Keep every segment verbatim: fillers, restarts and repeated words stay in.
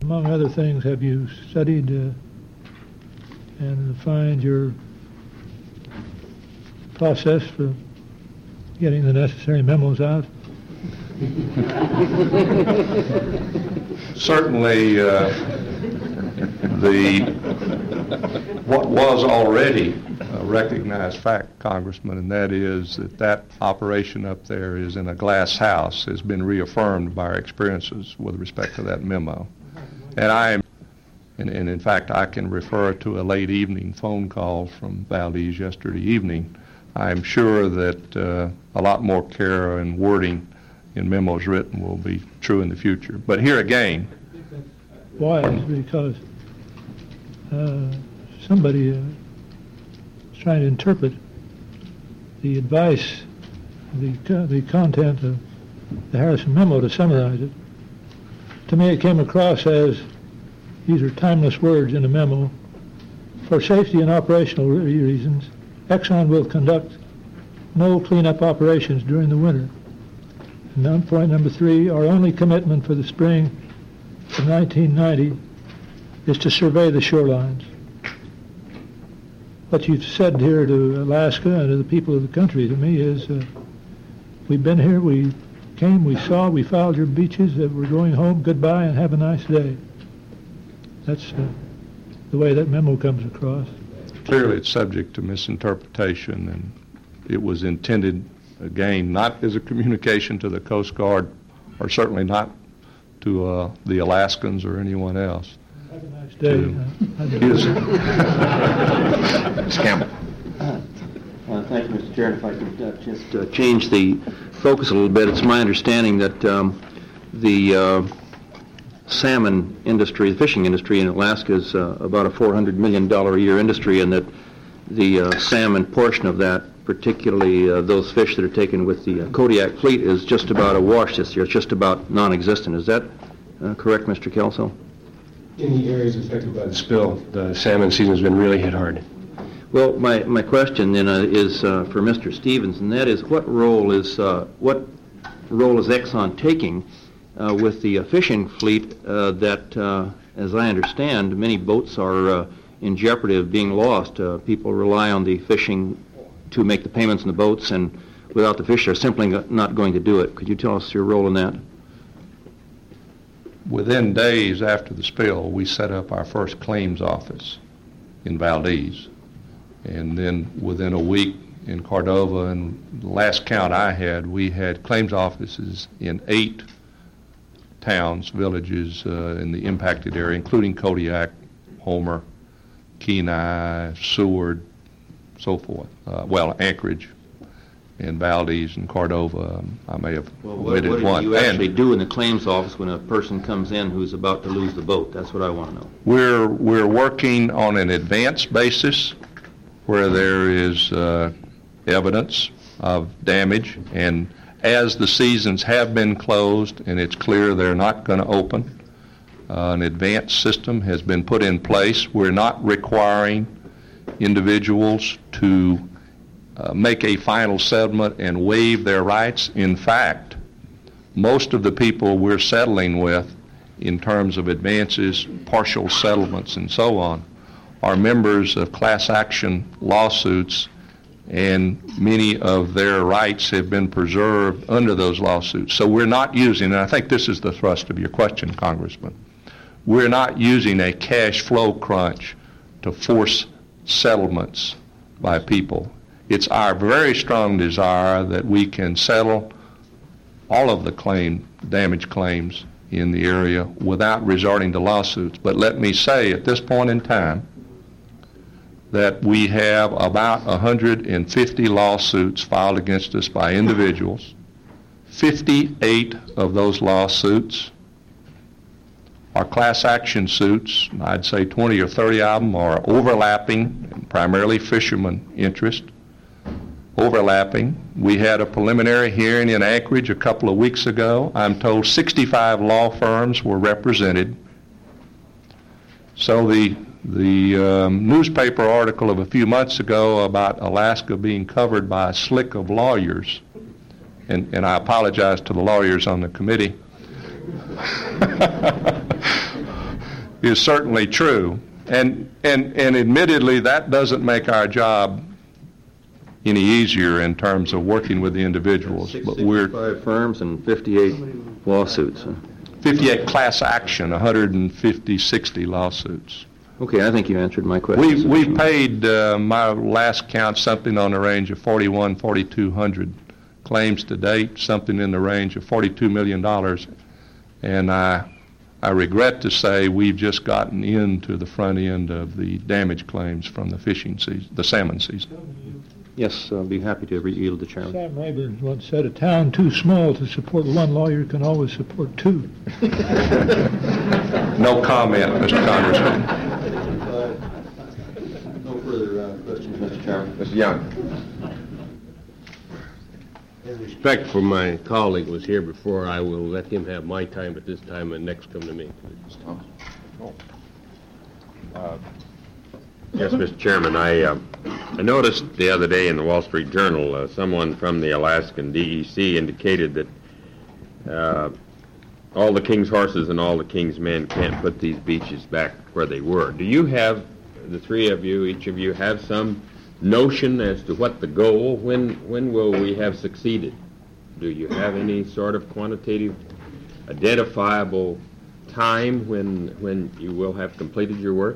Among other things, have you studied uh, and refined your process for getting the necessary memos out? Certainly, uh, the what was already a recognized fact, Congressman, and that is that that operation up there is in a glass house, has been reaffirmed by our experiences with respect to that memo. And I am, and, and in fact, I can refer to a late evening phone call from Valdez yesterday evening. I am sure that uh, a lot more care and wording in memos written will be true in the future. But here again, why? Because uh, somebody uh, is trying to interpret the advice, the co- the content of the Harrison memo, to summarize it. To me, it came across as these are timeless words in a memo. For safety and operational re- reasons, Exxon will conduct no cleanup operations during the winter. And then point number three, our only commitment for the spring of nineteen ninety is to survey the shorelines. What you've said here to Alaska and to the people of the country to me is uh, we've been here, we came, we saw, we filed your beaches, that we're going home, goodbye and have a nice day. That's uh, the way that memo comes across. Clearly it's subject to misinterpretation, and it was intended, again, not as a communication to the Coast Guard, or certainly not to uh, the Alaskans or anyone else. Have a nice day. His Miz Campbell. Uh, thank you, Mister Chair. If I could uh, just uh, change the focus a little bit. It's my understanding that um, the uh, salmon industry, the fishing industry in Alaska is uh, about a four hundred million dollars a year industry, and that the uh, salmon portion of that, particularly uh, those fish that are taken with the uh, Kodiak fleet, is just about a wash this year. It's just about non-existent. Is that uh, correct, Mister Kelso? In the areas affected by the spill, the salmon season has been really hit hard. Well, my, my question then uh, is uh, for Mister Stevens, and that is what role is uh, what role is Exxon taking uh, with the uh, fishing fleet uh, that, uh, as I understand, many boats are uh, in jeopardy of being lost. Uh, people rely on the fishing to make the payments in the boats, and without the fish, they're simply not going to do it. Could you tell us your role in that? Within days after the spill, we set up our first claims office in Valdez. And then within a week in Cordova, and the last count I had, we had claims offices in eight towns, villages uh, in the impacted area, including Kodiak, Homer, Kenai, Seward, so forth. Uh, well, Anchorage and Valdez and Cordova. Um, I may have well, what, omitted what do one. you actually and do in the claims office when a person comes in who's about to lose the boat? That's what I want to know. We're we're working on an advance basis where there is uh, evidence of damage, and as the seasons have been closed and it's clear they're not going to open, uh, an advance system has been put in place. We're not requiring individuals to uh, make a final settlement and waive their rights. In fact, most of the people we're settling with in terms of advances, partial settlements, and so on, are members of class action lawsuits, and many of their rights have been preserved under those lawsuits. So we're not using, and I think this is the thrust of your question, Congressman, we're not using a cash flow crunch to force settlements by people. It's our very strong desire that we can settle all of the claim, damage claims in the area without resorting to lawsuits. But let me say at this point in time that we have about one hundred fifty lawsuits filed against us by individuals. fifty-eight of those lawsuits are class action suits. I'd say twenty or thirty of them are overlapping, primarily fishermen interest, overlapping. We had a preliminary hearing in Anchorage a couple of weeks ago. I'm told sixty-five law firms were represented. So the the um, newspaper article of a few months ago about Alaska being covered by a slick of lawyers, and, and I apologize to the lawyers on the committee, is certainly true. And, and, and admittedly, that doesn't make our job any easier in terms of working with the individuals. But we're sixty-five firms and fifty-eight lawsuits. huh? fifty-eight class action, one hundred fifty, sixty lawsuits. Okay, I think you answered my question. We we paid, uh, my last count, something on the range of forty-one, forty-two hundred claims to date, something in the range of forty-two million dollars. And I I regret to say we've just gotten into the front end of the damage claims from the fishing season, the salmon season. Yes, I'll be happy to yield the chairman. Sam Rayburn once said, a town too small to support one lawyer can always support two. No comment, Mister Congressman. No further uh, questions, Mister Chairman. Mister Young. In respect for my colleague was here before, I will let him have my time at this time and next come to me. Uh, yes, Mister Chairman, I, uh, I noticed the other day in the Wall Street Journal, uh, someone from the Alaskan D E C indicated that uh, all the king's horses and all the king's men can't put these beaches back where they were. Do you have, the three of you, each of you, have some notion as to what the goal, when when will we have succeeded? Do you have any sort of quantitative, identifiable time when when you will have completed your work?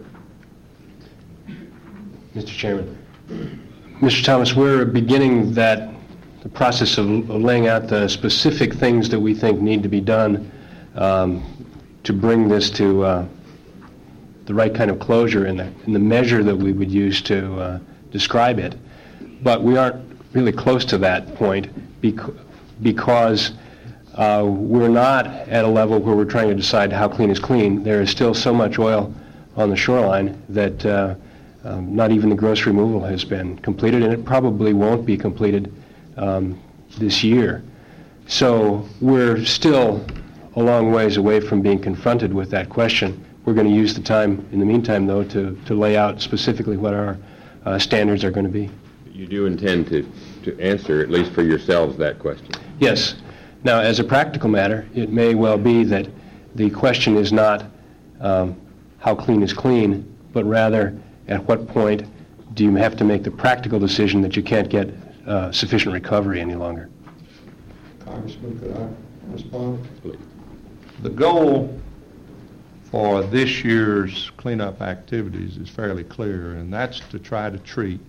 Mister Chairman. Mister Thomas, we're beginning that the process of, of laying out the specific things that we think need to be done um, to bring this to uh, the right kind of closure in the, in the measure that we would use to uh, describe it. But we aren't really close to that point bec- because uh, we're not at a level where we're trying to decide how clean is clean. There is still so much oil on the shoreline that uh, um, not even the gross removal has been completed, and it probably won't be completed um, this year. So we're still a long ways away from being confronted with that question. We're going to use the time in the meantime, though, to, to lay out specifically what our uh, standards are going to be. You do intend to, to answer, at least for yourselves, that question? Yes. Now, as a practical matter, it may well be that the question is not um, how clean is clean, but rather at what point do you have to make the practical decision that you can't get uh, sufficient recovery any longer. Congressman, could I respond? Please. The goal for this year's cleanup activities is fairly clear, and that's to try to treat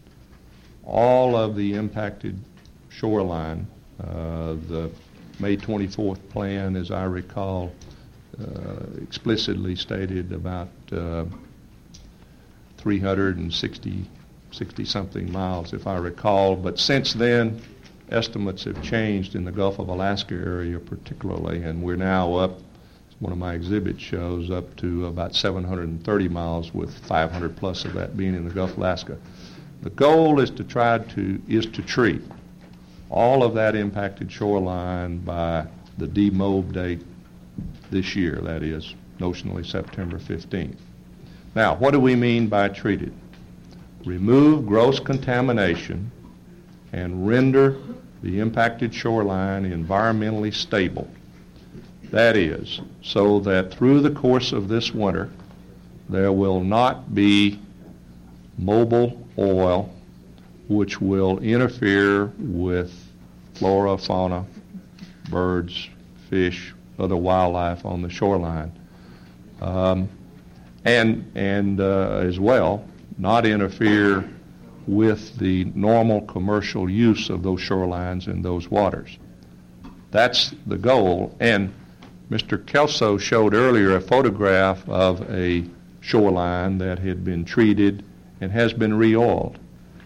all of the impacted shoreline. Uh, the May twenty-fourth plan, as I recall, uh, explicitly stated about uh, three hundred sixty, sixty-something miles, if I recall. But since then, estimates have changed in the Gulf of Alaska area particularly, and we're now up, as one of my exhibits shows, up to about seven hundred thirty miles, with five hundred plus of that being in the Gulf of Alaska. The goal is to try to, is to treat all of that impacted shoreline by the demob date this year, that is, notionally September fifteenth. Now, what do we mean by treated? Remove gross contamination and render the impacted shoreline environmentally stable. That is, so that through the course of this winter, there will not be mobile oil which will interfere with flora, fauna, birds, fish, other wildlife on the shoreline. Um, and and uh, as well, not interfere with the normal commercial use of those shorelines and those waters. That's the goal. And Mister Kelso showed earlier a photograph of a shoreline that had been treated and has been re-oiled.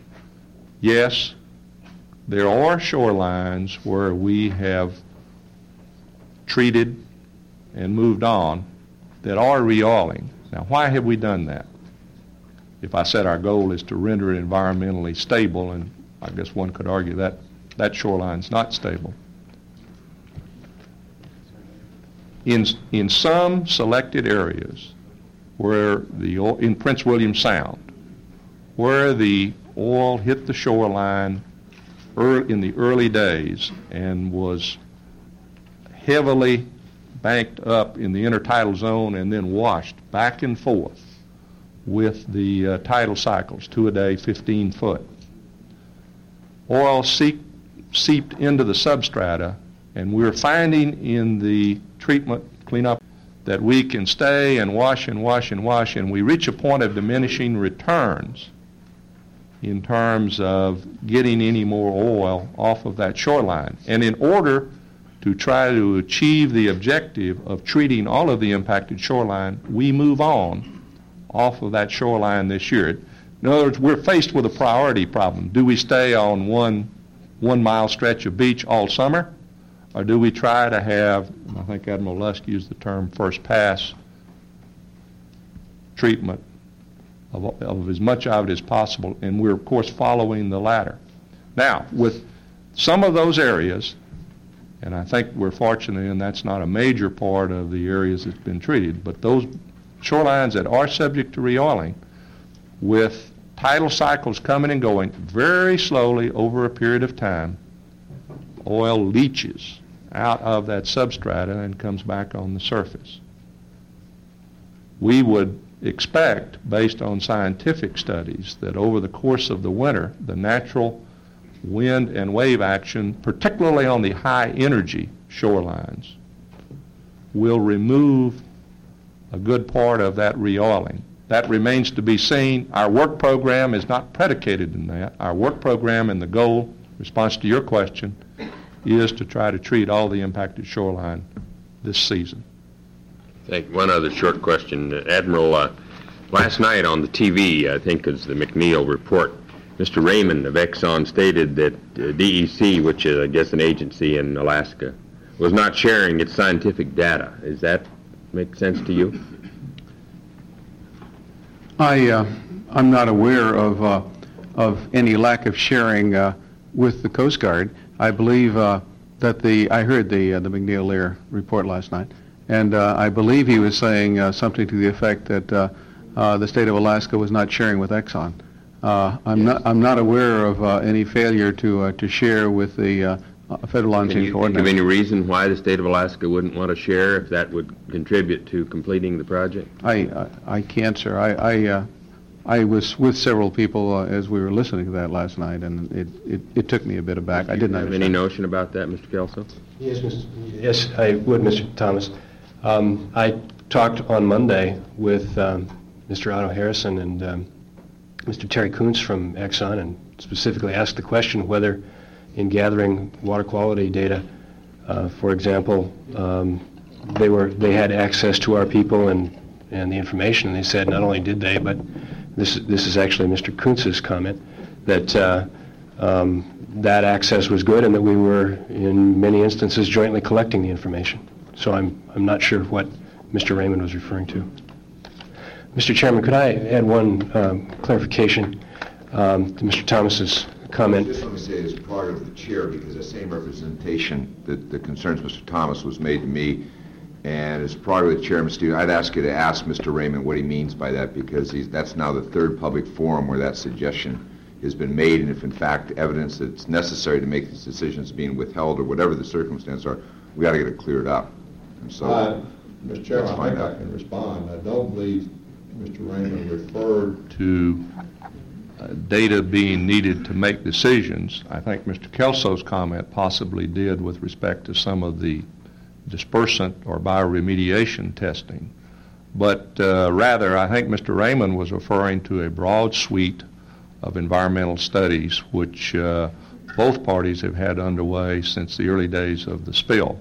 Yes, there are shorelines where we have treated and moved on that are re-oiling. Now, why have we done that? If I said our goal is to render it environmentally stable, and I guess one could argue that that shoreline's not stable. In, in some selected areas where the, in Prince William Sound, where the oil hit the shoreline early, in the early days and was heavily banked up in the intertidal zone and then washed back and forth with the uh, tidal cycles, two a day, fifteen foot. Oil seep, seeped into the substrata, and we're finding in the treatment cleanup that we can stay and wash and wash and wash, and we reach a point of diminishing returns in terms of getting any more oil off of that shoreline. And in order to try to achieve the objective of treating all of the impacted shoreline, we move on off of that shoreline this year. In other words, we're faced with a priority problem. Do we stay on one one mile stretch of beach all summer, or do we try to have, I think Admiral Lusk used the term first pass treatment of, of as much of it as possible, and we're of course following the latter. Now, with some of those areas, and I think we're fortunate in that's not a major part of the areas that's been treated, but those shorelines that are subject to re-oiling, with tidal cycles coming and going very slowly over a period of time, oil leaches out of that substrata and comes back on the surface. We would expect, based on scientific studies, that over the course of the winter, the natural wind and wave action, particularly on the high energy shorelines, will remove a good part of that re-oiling. That remains to be seen. Our work program is not predicated in that. Our work program and the goal, response to your question, is to try to treat all the impacted shoreline this season. Thank you. One other short question. Uh, Admiral, uh, last night on the T V, I think it was the McNeil report, Mister Raymond of Exxon stated that uh, D E C, which is, I guess, an agency in Alaska, was not sharing its scientific data. Does that make sense to you? I, uh, I'm not aware of, uh, of any lack of sharing uh, with the Coast Guard. I believe uh, that the, I heard the, uh, the McNeil-Lear report last night, and uh, I believe he was saying uh, something to the effect that uh, uh, the state of Alaska was not sharing with Exxon. Uh, I'm, not, I'm not aware of uh, any failure to, uh, to share with the uh, Federal Can On-Scene you think Coordinator. of any reason why the state of Alaska wouldn't want to share if that would contribute to completing the project? I, I, I can't, sir. I, I, uh, I was with several people uh, as we were listening to that last night, and it, it, it took me a bit aback. I didn't have understand. any notion about that, Mister Kelso? Yes, Mister Yes, I would, Mister Thomas. Um, I talked on Monday with um, Mister Otto Harrison and um, Mister Terry Kuntz from Exxon, and specifically asked the question whether, in gathering water quality data, uh, for example, um, they were they had access to our people and and the information. And they said not only did they, but this this is actually Mister Kuntz's comment, that uh, um, that access was good and that we were in many instances jointly collecting the information. So I'm I'm not sure what Mister Raymond was referring to. Mister Chairman, could I add one um, clarification um, to Mister Thomas's comment? Just let me say, as part of the chair, because the same representation that the concerns Mister Thomas was made to me, and as part of the chair, Mister Stevens, I'd ask you to ask Mister Raymond what he means by that, because he's, that's now the third public forum where that suggestion has been made, and if in fact evidence that it's necessary to make these decisions being withheld or whatever the circumstances are, we got to get it cleared up. And so, Uh, Mister Chairman, let's I find think I out. can respond. I don't believe Mister Raymond referred To uh, data being needed to make decisions. I think Mister Kelso's comment possibly did with respect to some of the dispersant or bioremediation testing. But uh, rather, I think Mister Raymond was referring to a broad suite of environmental studies which uh, both parties have had underway since the early days of the spill.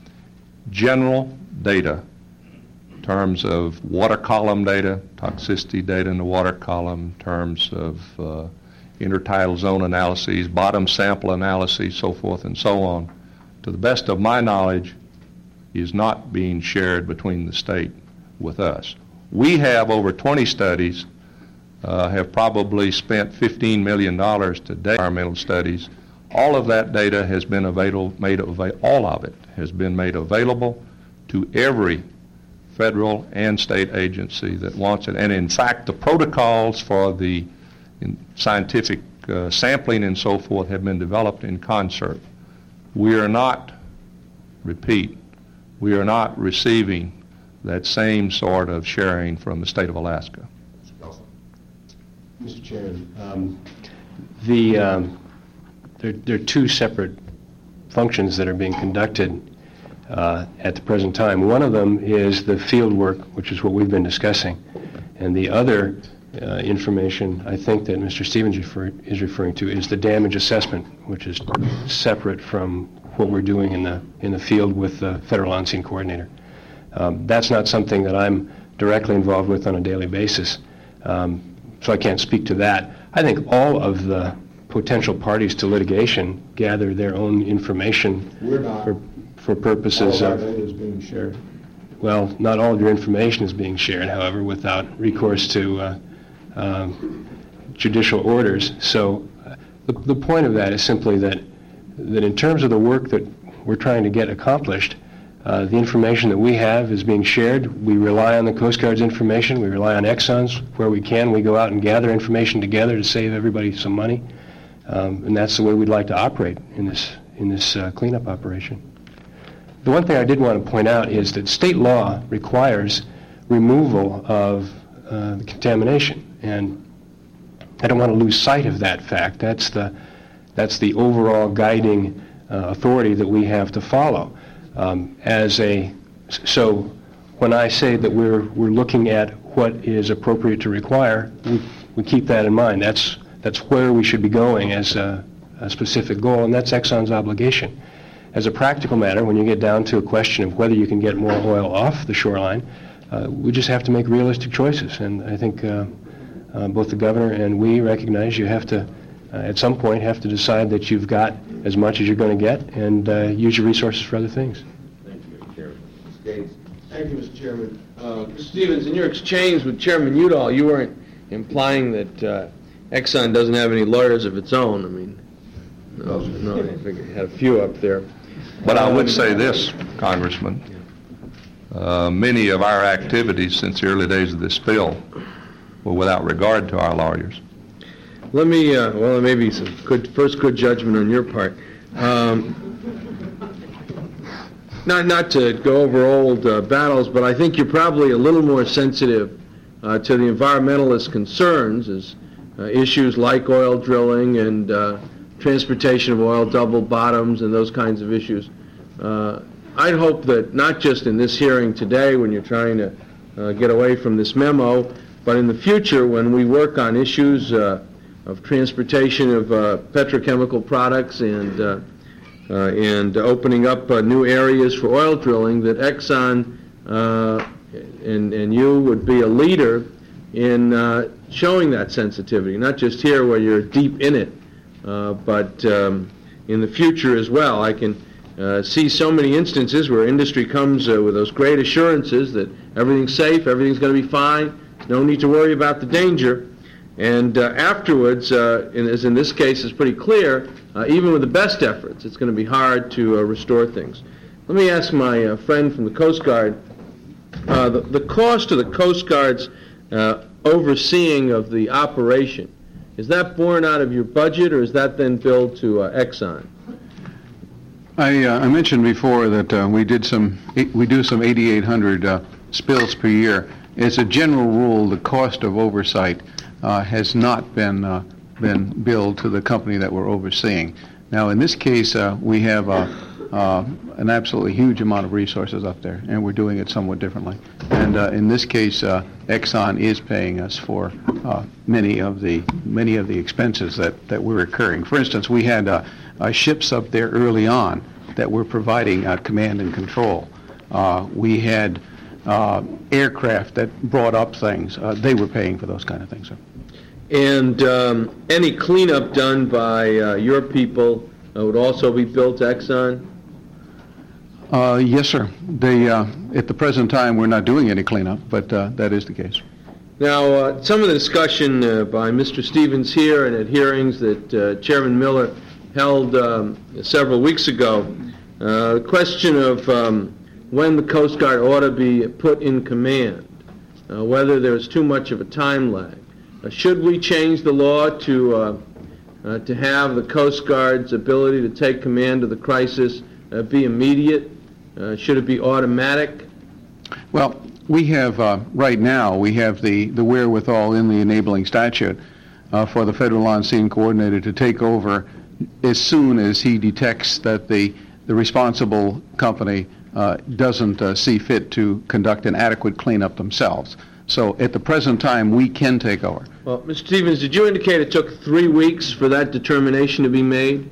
General data in terms of water column data, toxicity data in the water column, in terms of uh, intertidal zone analyses, bottom sample analyses, so forth and so on, to the best of my knowledge, is not being shared between the state with us. We have over twenty studies, uh, have probably spent fifteen million dollars to date environmental studies. All of that data has been available, made available, all of it has been made available to every federal and state agency that wants it. And in fact, the protocols for the in scientific uh, sampling and so forth have been developed in concert. We are not, repeat, we are not receiving that same sort of sharing from the state of Alaska. Mister Chairman, um, the, um, there, there are two separate functions that are being conducted uh, at the present time. One of them is the field work, which is what we've been discussing, and the other uh, information I think that Mister Stevens refer, is referring to is the damage assessment, which is separate from what we're doing in the in the field with the Federal On-Scene Coordinator. Um, that's not something that I'm directly involved with on a daily basis. Um, So I can't speak to that. I think all of the potential parties to litigation gather their own information We're not. for, for purposes All of of... our data is being shared. Well, not all of your information is being shared, however, without recourse to uh, um, judicial orders. So uh, the, the point of that is simply that, that in terms of the work that we're trying to get accomplished, Uh, the information that we have is being shared. We rely on the Coast Guard's information. We rely on Exxon's where we can. We go out and gather information together to save everybody some money. Um, and that's the way we'd like to operate in this, in this uh, cleanup operation. The one thing I did want to point out is that state law requires removal of uh, the contamination. And I don't want to lose sight of that fact. That's the, that's the overall guiding uh, authority that we have to follow. Um, as a, so when I say that we're we're looking at what is appropriate to require, we, we keep that in mind. That's that's where we should be going as a, a specific goal, and that's Exxon's obligation. As a practical matter, when you get down to a question of whether you can get more oil off the shoreline, uh, we just have to make realistic choices. And I think uh, uh, both the governor and we recognize you have to, uh, at some point, have to decide that you've got as much as you're going to get, and uh, use your resources for other things. Thank you, Mister Chairman. Mister Gates. Thank you, Mister Chairman. Uh, Mister Stevens, in your exchange with Chairman Udall, you weren't implying that uh, Exxon doesn't have any lawyers of its own. I mean, no, no, I figured you had a few up there. But I would say this, Congressman. Uh, many of our activities since the early days of this bill were without regard to our lawyers. Let me, uh, well, maybe some good, first good judgment on your part. Um, not, not to go over old uh, battles, but I think you're probably a little more sensitive uh, to the environmentalist concerns as uh, issues like oil drilling and uh, transportation of oil, double bottoms, and those kinds of issues. Uh, I'd hope that not just in this hearing today when you're trying to uh, get away from this memo, but in the future when we work on issues uh, of transportation of uh, petrochemical products and uh, uh, and opening up uh, new areas for oil drilling, that Exxon uh, and and you would be a leader in uh, showing that sensitivity, not just here where you're deep in it, uh, but um, in the future as well. I can uh, see so many instances where industry comes uh, with those great assurances that everything's safe, everything's going to be fine, no need to worry about the danger. And uh, afterwards, uh, in, as in this case is pretty clear, uh, even with the best efforts, it's going to be hard to uh, restore things. Let me ask my uh, friend from the Coast Guard, uh, the, the cost of the Coast Guard's uh, overseeing of the operation, is that borne out of your budget, or is that then billed to uh, Exxon? I, uh, I mentioned before that uh, we did some, we do some eighty-eight hundred uh, spills per year. As a general rule, the cost of oversight Uh, has not been uh, been billed to the company that we're overseeing. Now, in this case, uh, we have uh, uh, an absolutely huge amount of resources up there, and we're doing it somewhat differently. And uh, in this case, uh, Exxon is paying us for uh, many of the many of the expenses that, that we're incurring. For instance, we had uh, uh, ships up there early on that were providing uh, command and control. Uh, we had uh, aircraft that brought up things. Uh, they were paying for those kind of things. So. And um, any cleanup done by uh, your people uh, would also be billed to Exxon? Uh, yes, sir. They, uh, at the present time, we're not doing any cleanup, but uh, that is the case. Now, uh, some of the discussion uh, by Mister Stevens here and at hearings that uh, Chairman Miller held um, several weeks ago, uh, the question of um, when the Coast Guard ought to be put in command, uh, whether there's too much of a time lag. Uh, should we change the law to uh, uh, to have the Coast Guard's ability to take command of the crisis uh, be immediate? Uh, Should it be automatic? Well, we have, uh, right now, we have the, the wherewithal in the enabling statute uh, for the federal on-scene coordinator to take over as soon as he detects that the, the responsible company uh, doesn't uh, see fit to conduct an adequate cleanup themselves. So at the present time, we can take over. Well, Mister Stevens, did you indicate it took three weeks for that determination to be made?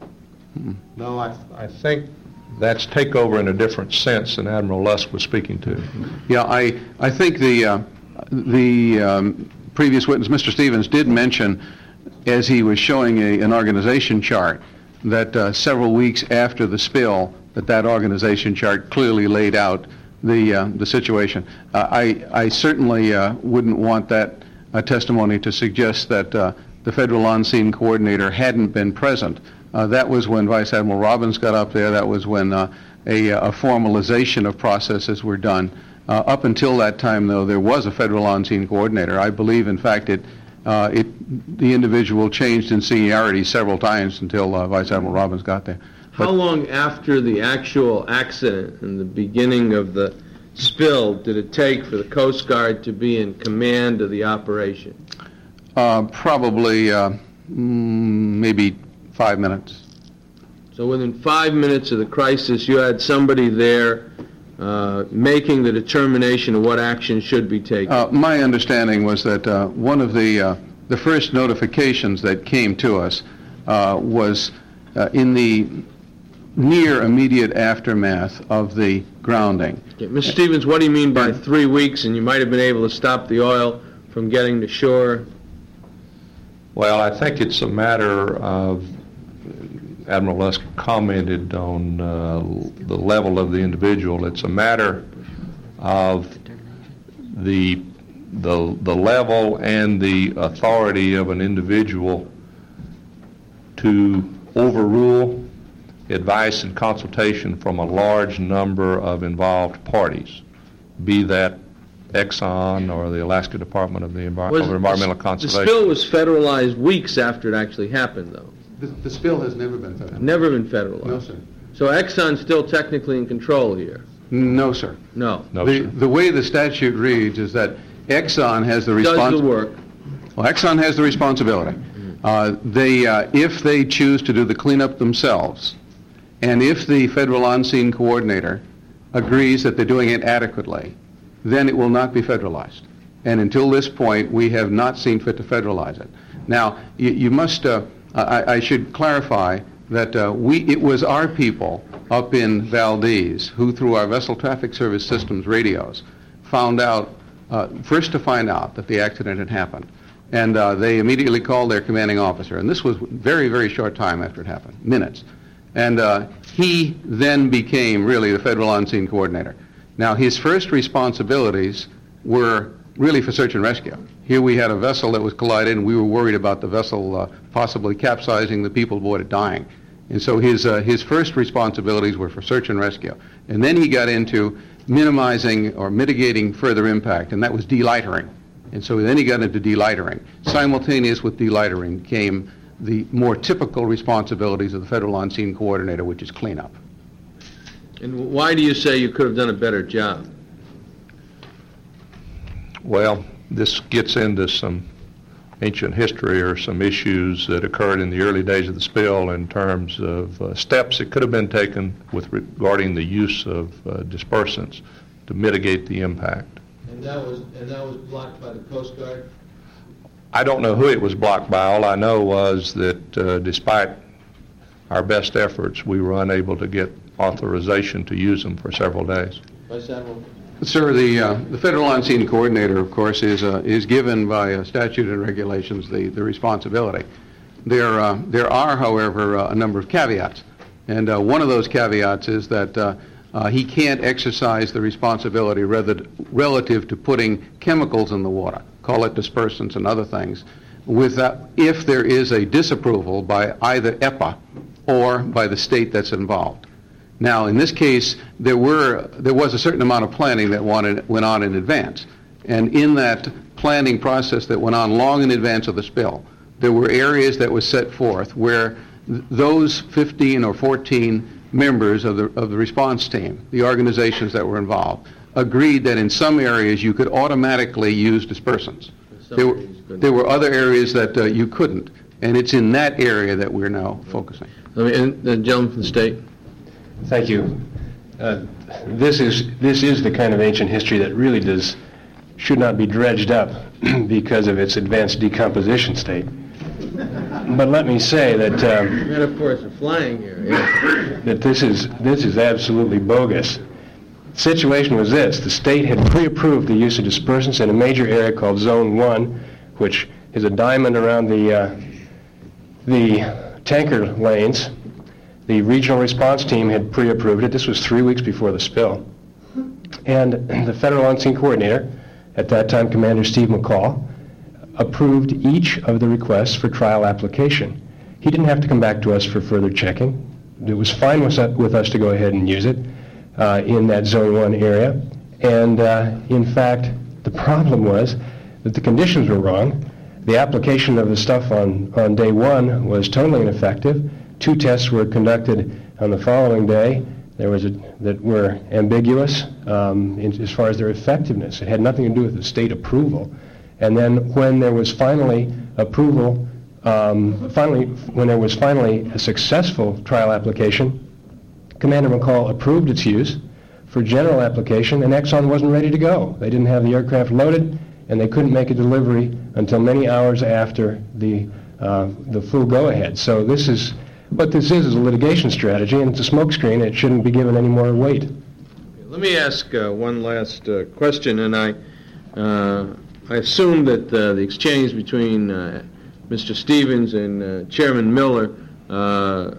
No, I, I think that's takeover in a different sense than Admiral Lusk was speaking to. Yeah, I, I think the, uh, the um, previous witness, Mister Stevens, did mention, as he was showing a, an organization chart, that uh, several weeks after the spill, that that organization chart clearly laid out the uh, the situation. Uh, I I certainly uh, wouldn't want that uh, testimony to suggest that uh, the federal on-scene coordinator hadn't been present. Uh, that was when Vice Admiral Robbins got up there. That was when uh, a, a formalization of processes were done. Uh, up until that time, though, there was a federal on-scene coordinator. I believe, in fact, it uh, it the individual changed in seniority several times until uh, Vice Admiral Robbins got there. How long after the actual accident and the beginning of the spill did it take for the Coast Guard to be in command of the operation? Uh, probably uh, mm, maybe five minutes. So within five minutes of the crisis, you had somebody there uh, making the determination of what action should be taken. Uh, my understanding was that uh, one of the uh, the first notifications that came to us uh, was uh, in the near immediate aftermath of the grounding. Okay. Mister Stevens, what do you mean by three weeks and you might have been able to stop the oil from getting to shore? Well, I think it's a matter of, Admiral Lusk commented on uh, the level of the individual. It's a matter of the, the, the level and the authority of an individual to overrule advice and consultation from a large number of involved parties, be that Exxon or the Alaska Department of the Envi- Was of Environmental Conservation. The spill was federalized weeks after it actually happened, though. The, the spill has never been federalized. Never been federalized. No, sir. So Exxon's still technically in control here. No, sir. No. No, the, sir. the way the statute reads is that Exxon has the responsibility. Does the work. Well, Exxon has the responsibility. Uh, they, uh, if they choose to do the cleanup themselves, and if the federal on-scene coordinator agrees that they're doing it adequately, then it will not be federalized. And until this point, we have not seen fit to federalize it. Now, you, you must, uh, I, I should clarify that uh, we, it was our people up in Valdez who, through our Vessel Traffic Service Systems radios, found out, uh, first to find out that the accident had happened. And uh, they immediately called their commanding officer. And this was very, very short time after it happened, minutes. And uh, he then became really the federal on-scene coordinator. Now, his first responsibilities were really for search and rescue. Here we had a vessel that was collided, and we were worried about the vessel uh, possibly capsizing, the people aboard it dying. And so his, uh, his first responsibilities were for search and rescue. And then he got into minimizing or mitigating further impact, and that was delightering. And so then he got into delightering. Simultaneous with delightering came the more typical responsibilities of the federal on-scene coordinator, which is cleanup. And why do you say you could have done a better job? Well, this gets into some ancient history or some issues that occurred in the early days of the spill in terms of uh, steps that could have been taken with regarding the use of uh, dispersants to mitigate the impact. And that was and that was blocked by the Coast Guard? I don't know who it was blocked by. All I know was that uh, despite our best efforts, we were unable to get authorization to use them for several days. Vice Admiral? Sir, the, uh, the federal on-scene coordinator, of course, is, uh, is given by uh, statute and regulations the, the responsibility. There, uh, there are, however, uh, a number of caveats. And uh, one of those caveats is that uh, uh, he can't exercise the responsibility rather, relative to putting chemicals in the water, call it dispersants and other things, without, if there is a disapproval by either E P A or by the state that's involved. Now, in this case, there were there was a certain amount of planning that wanted, went on in advance. And in that planning process that went on long in advance of the spill, there were areas that were set forth where th- those fifteen or fourteen members of the of the response team, the organizations that were involved, agreed that in some areas you could automatically use dispersants. There were, there were other areas that uh, you couldn't, and it's in that area that we're now focusing. Let me, and the gentleman from the state. Thank you. Uh, this is this is the kind of ancient history that really does should not be dredged up because of its advanced decomposition state. But let me say that um, Metaphors are flying here. Yeah. that this is this is absolutely bogus. The situation was this: the state had pre-approved the use of dispersants in a major area called Zone One, which is a diamond around the uh, the tanker lanes. The regional response team had pre-approved it. This was three weeks before the spill, and the federal on-scene coordinator, at that time Commander Steve McCall, approved each of the requests for trial application. He didn't have to come back to us for further checking. It was fine with, with us to go ahead and use it uh, in that Zone one area. And uh, in fact, the problem was that the conditions were wrong. The application of the stuff on, on day one was totally ineffective. Two tests were conducted on the following day. There was a, that were ambiguous um, in, as far as their effectiveness. It had nothing to do with the state approval. And then when there was finally approval, um, finally, when there was finally a successful trial application, Commander McCall approved its use for general application, and Exxon wasn't ready to go. They didn't have the aircraft loaded, and they couldn't make a delivery until many hours after the uh, the full go-ahead. So this is what this is: is a litigation strategy, and it's a smokescreen. It shouldn't be given any more weight. Let me ask uh, one last uh, question, and I. Uh, I assume that uh, the exchange between uh, Mister Stevens and uh, Chairman Miller uh,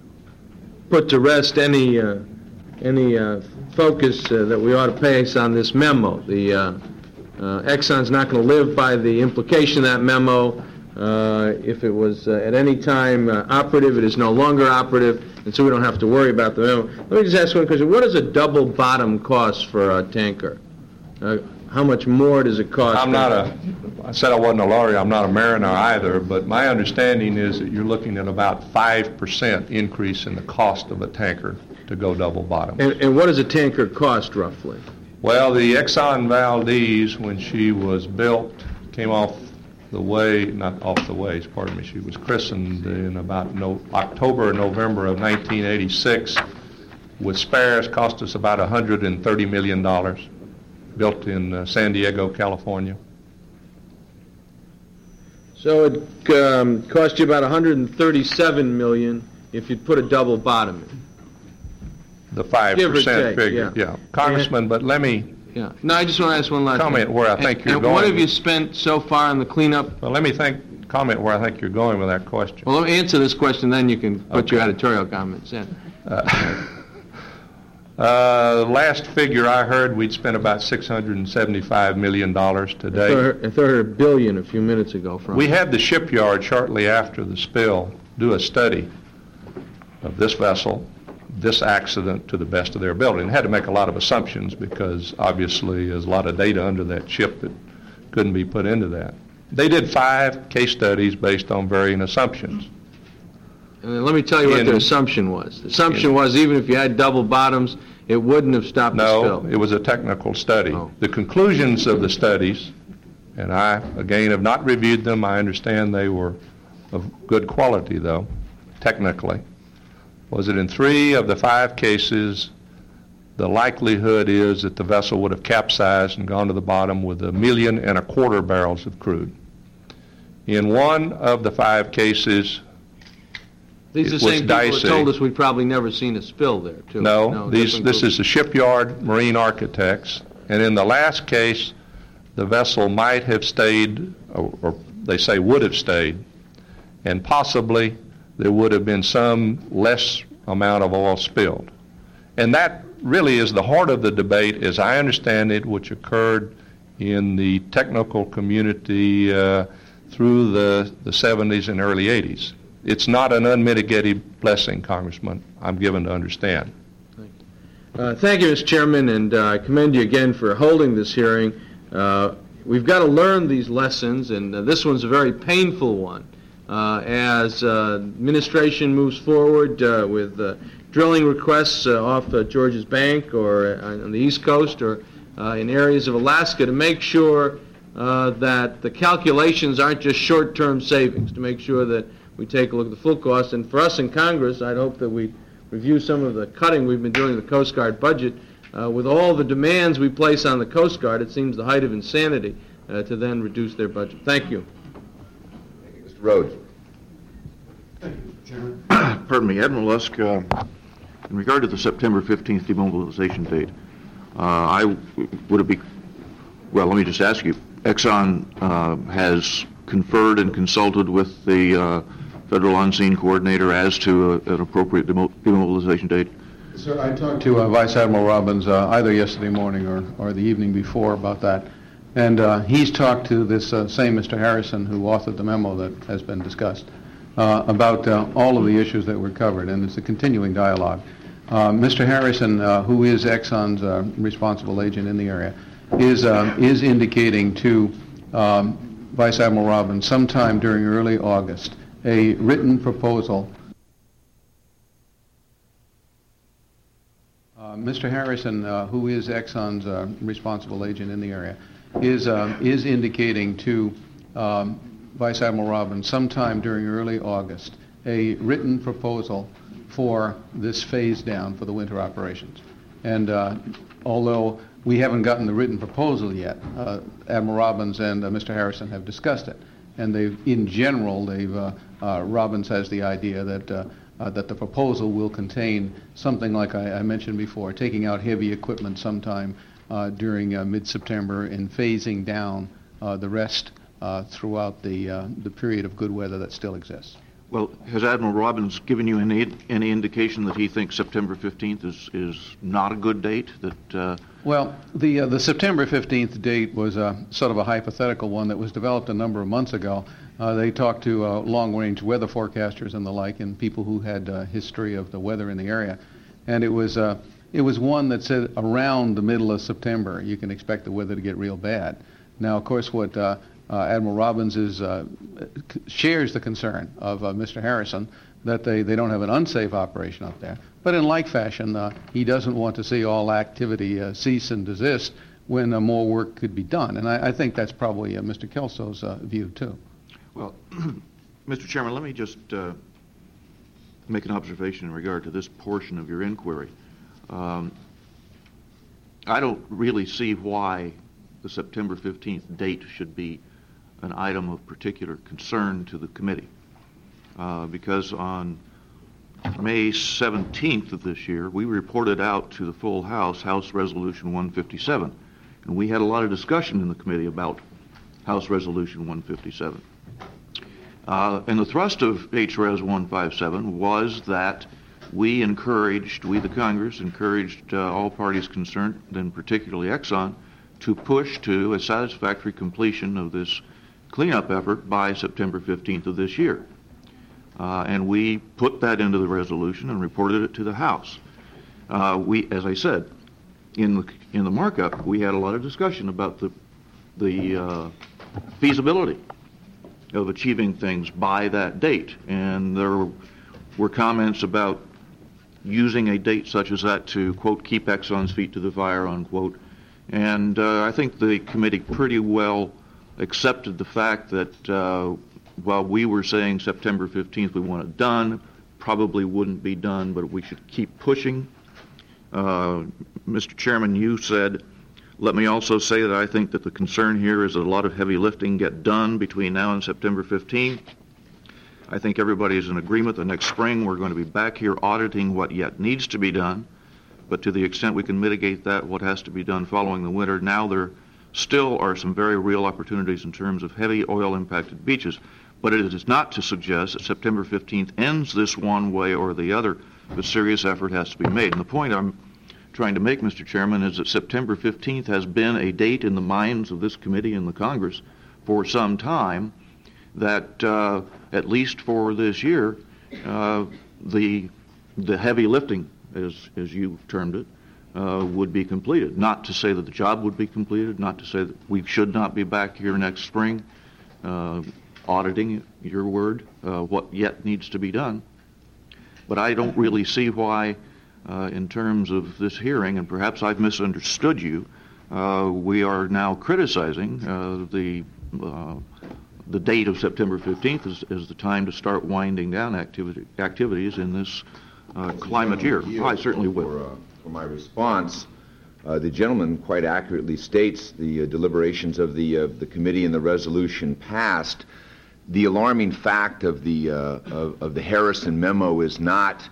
put to rest any uh, any uh, focus uh, that we ought to place on this memo. The uh, uh, Exxon's not going to live by the implication of that memo. Uh, if it was uh, at any time uh, operative, it is no longer operative, and so we don't have to worry about the memo. Let me just ask one question. What does a double bottom cost for a tanker? Uh, How much more does it cost? I'm not a, I said I wasn't a lawyer, I'm not a mariner either, but my understanding is that you're looking at about five percent increase in the cost of a tanker to go double bottom. And, and what does a tanker cost roughly? Well, the Exxon Valdez, when she was built, came off the way, not off the ways, pardon me, she was christened in about no, October or November of nineteen eighty-six. With spares, cost us about one hundred thirty million dollars. Built in uh, San Diego, California. So it um, cost you about one hundred thirty-seven million dollars if you'd put a double bottom in. The five percent figure, yeah. yeah. Congressman, and, but let me yeah. No, I just want to ask one last comment thing. where I think and, you're and going. What have you spent so far on the cleanup? Well, let me think, comment where I think you're going with that question. Well, let me answer this question, then you can put okay. your editorial comments in. Uh, Uh, last figure I heard, we'd spent about six hundred seventy-five million dollars today. I thought I heard, I thought I heard a billion a few minutes ago. From we had the shipyard shortly after the spill do a study of this vessel, this accident, to the best of their ability. And had to make a lot of assumptions because obviously there's a lot of data under that ship that couldn't be put into that. They did five case studies based on varying assumptions. And let me tell you what in, the assumption was. The assumption in, was even if you had double bottoms, it wouldn't have stopped no, the spill. No, it was a technical study. Oh. The conclusions of the studies, and I, again, have not reviewed them. I understand they were of good quality, though, technically, was that in three of the five cases, the likelihood is that the vessel would have capsized and gone to the bottom with a million and a quarter barrels of crude. In one of the five cases, These are the same people that told us we'd probably never seen a spill there, too. No, no these, this is the shipyard marine architects. And in the last case, the vessel might have stayed, or, or they say would have stayed, and possibly there would have been some less amount of oil spilled. And that really is the heart of the debate, as I understand it, which occurred in the technical community uh, through the, the seventies and early eighties. It's not an unmitigated blessing, Congressman, I'm given to understand. Uh, thank you, Mister Chairman, and uh, I commend you again for holding this hearing. Uh, we've got to learn these lessons, and uh, this one's a very painful one. Uh, as uh, administration moves forward uh, with uh, drilling requests uh, off uh, Georges Bank or uh, on the East Coast or uh, in areas of Alaska to make sure uh, that the calculations aren't just short-term savings, to make sure that we take a look at the full cost. And for us in Congress, I'd hope that we review some of the cutting we've been doing in the Coast Guard budget. Uh, with all the demands we place on the Coast Guard, it seems the height of insanity uh, to then reduce their budget. Thank you. Thank you, Mister Rhodes. Pardon me, Admiral Lusk, uh, in regard to the September fifteenth demobilization date, uh, I would it be, well, let me just ask you, Exxon uh, has conferred and consulted with the uh, Federal On-Scene Coordinator as to a, an appropriate demo- demobilization date? Sir, I talked to uh, Vice Admiral Robbins uh, either yesterday morning or, or the evening before about that, and uh, he's talked to this uh, same Mister Harrison who authored the memo that has been discussed uh, about uh, all of the issues that were covered, and it's a continuing dialogue. Uh, Mister Harrison, uh, who is Exxon's uh, responsible agent in the area, is uh, is indicating to um, Vice Admiral Robbins sometime during early August a written proposal. Uh, Mister Harrison, uh, who is Exxon's uh, responsible agent in the area, is uh, is indicating to um, Vice Admiral Robbins sometime during early August a written proposal for this phase down for the winter operations. And uh, although we haven't gotten the written proposal yet, uh, Admiral Robbins and uh, Mister Harrison have discussed it. And they've, in general, they've uh, uh, Robbins has the idea that uh, uh, that the proposal will contain something like I, I mentioned before, taking out heavy equipment sometime uh, during uh, mid-September and phasing down uh, the rest uh, throughout the uh, the period of good weather that still exists. Well, has Admiral Robbins given you any any indication that he thinks September fifteenth is, is not a good date? That uh... Well, the uh, the September fifteenth date was uh, sort of a hypothetical one that was developed a number of months ago. Uh, they talked to uh, long-range weather forecasters and the like, and people who had uh, history of the weather in the area, and it was uh, it was one that said around the middle of September you can expect the weather to get real bad. Now, of course, what uh, Uh, Admiral Robbins is, uh, shares the concern of uh, Mister Harrison that they, they don't have an unsafe operation up there. But in like fashion, uh, he doesn't want to see all activity uh, cease and desist when uh, more work could be done. And I, I think that's probably uh, Mister Kelso's uh, view, too. Well, Mister Chairman, let me just uh, make an observation in regard to this portion of your inquiry. Um, I don't really see why the September fifteenth date should be an item of particular concern to the committee, uh, because on May seventeenth of this year, we reported out to the full House House Resolution one fifty-seven, and we had a lot of discussion in the committee about House Resolution one fifty-seven. Uh, and the thrust of H Res one fifty-seven was that we encouraged, we the Congress, encouraged uh, all parties concerned, and particularly Exxon, to push to a satisfactory completion of this cleanup effort by September fifteenth of this year. Uh, and we put that into the resolution and reported it to the House. Uh, we, as I said, in the, in the markup, we had a lot of discussion about the, the uh, feasibility of achieving things by that date. And there were comments about using a date such as that to, quote, keep Exxon's feet to the fire, unquote. And uh, I think the committee pretty well accepted the fact that uh, while we were saying September fifteenth we want it done, probably wouldn't be done, but we should keep pushing. Uh, Mister Chairman, you said, let me also say that I think that the concern here is that a lot of heavy lifting get done between now and September fifteenth. I think everybody is in agreement that next spring we're going to be back here auditing what yet needs to be done. But to the extent we can mitigate that, what has to be done following the winter, now there still are some very real opportunities in terms of heavy oil-impacted beaches. But it is not to suggest that September fifteenth ends this one way or the other. But serious effort has to be made. And the point I'm trying to make, Mister Chairman, is that September fifteenth has been a date in the minds of this committee and the Congress for some time that, uh, at least for this year, uh, the the heavy lifting, as as you termed it, uh, would be completed. Not to say that the job would be completed, not to say that we should not be back here next spring uh, auditing, your word, uh, what yet needs to be done. but I don't really see why, uh, in terms of this hearing, and perhaps I've misunderstood you, uh, we are now criticizing uh, the uh, the date of September fifteenth as, as the time to start winding down activity, activities in this uh, climate year. Oh, I certainly will. For, uh, for my response, uh, the gentleman quite accurately states the uh, deliberations of the uh, the committee and the resolution passed. The alarming fact of the uh, of, of the Harrison memo is not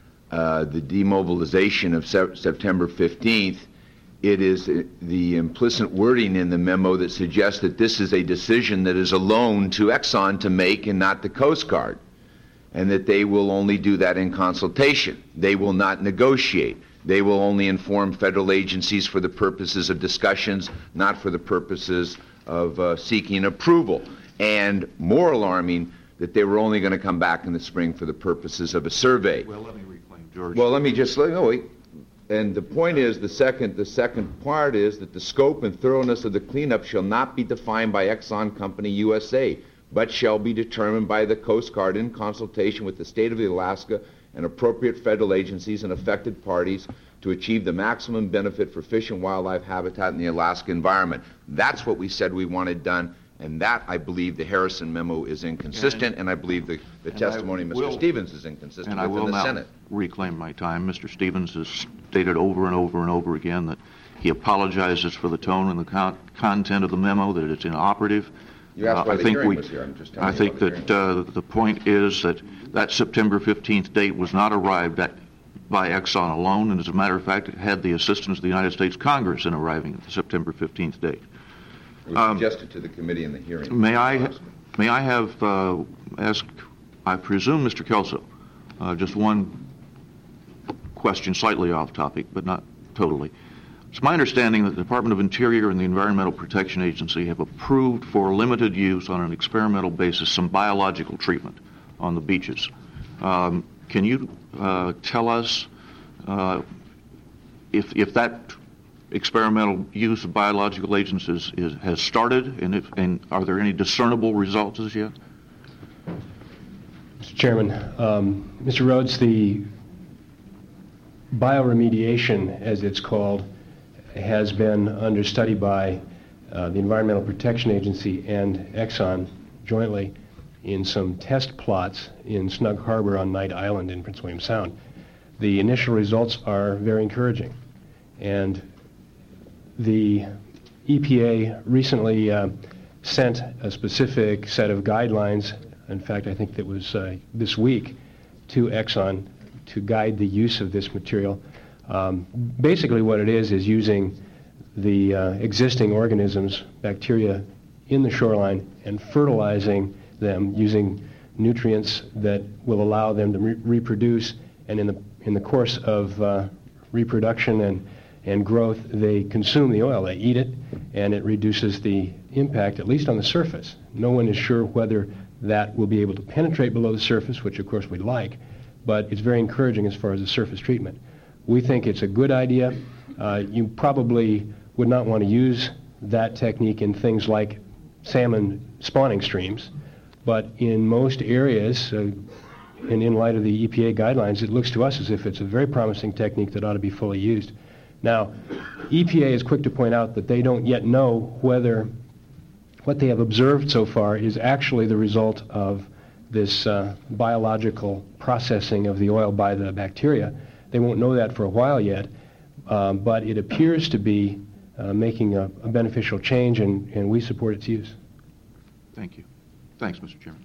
uh, the demobilization of se- September fifteenth. It is the implicit wording in the memo that suggests that this is a decision that is alone to Exxon to make and not the Coast Guard, and that they will only do that in consultation. They will not negotiate. They will only inform federal agencies for the purposes of discussions, not for the purposes of uh, seeking approval. And more alarming, that they were only going to come back in the spring for the purposes of a survey. Well, let me reclaim, George. Well, let me just let no, wait. And the point is, the second, the second part is that the scope and thoroughness of the cleanup shall not be defined by Exxon Company U S A, but shall be determined by the Coast Guard in consultation with the state of Alaska and appropriate federal agencies and affected parties to achieve the maximum benefit for fish and wildlife habitat in the Alaska environment. That's what we said we wanted done. And that, I believe, the Harrison memo is inconsistent, and, and I believe the, the testimony of Mister Will, Stevens is inconsistent and I within will the now Senate. Reclaim my time. Mister Stevens has stated over and over and over again that he apologizes for the tone and the con- content of the memo, that it's inoperative. You asked uh, why I the think hearing we, was here. I'm just telling I you think about the that uh, the point is that that September fifteenth date was not arrived at by Exxon alone, and as a matter of fact, it had the assistance of the United States Congress in arriving at the September fifteenth date. It was suggested to the committee in the hearing. May I, may I have uh, asked, I presume, Mister Kelso, uh, just one question slightly off topic, but not totally. It's my understanding that the Department of Interior and the Environmental Protection Agency have approved for limited use on an experimental basis some biological treatment on the beaches. Um, can you uh, tell us uh, if, if that experimental use of biological agents is, is, has started, and, if, and are there any discernible results as yet? Mister Chairman, um, Mister Rhodes, the bioremediation, as it's called, has been under study by uh, the Environmental Protection Agency and Exxon jointly in some test plots in Snug Harbor on Knight Island in Prince William Sound. The initial results are very encouraging, and the E P A recently uh, sent a specific set of guidelines, in fact I think that was uh, this week, to Exxon to guide the use of this material. Um, basically what it is is using the uh, existing organisms, bacteria in the shoreline, and fertilizing them using nutrients that will allow them to re- reproduce, and in the in the course of uh, reproduction and and growth, they consume the oil, they eat it, and it reduces the impact, at least on the surface. No one is sure whether that will be able to penetrate below the surface, which of course we'd like, but it's very encouraging as far as the surface treatment. We think it's a good idea. Uh, you probably would not want to use that technique in things like salmon spawning streams, but in most areas, uh, and in light of the E P A guidelines, it looks to us as if it's a very promising technique that ought to be fully used. Now, E P A is quick to point out that they don't yet know whether what they have observed so far is actually the result of this uh, biological processing of the oil by the bacteria. They won't know that for a while yet, um, but it appears to be uh, making a, a beneficial change, and, and we support its use. Thank you. Thanks, Mister Chairman.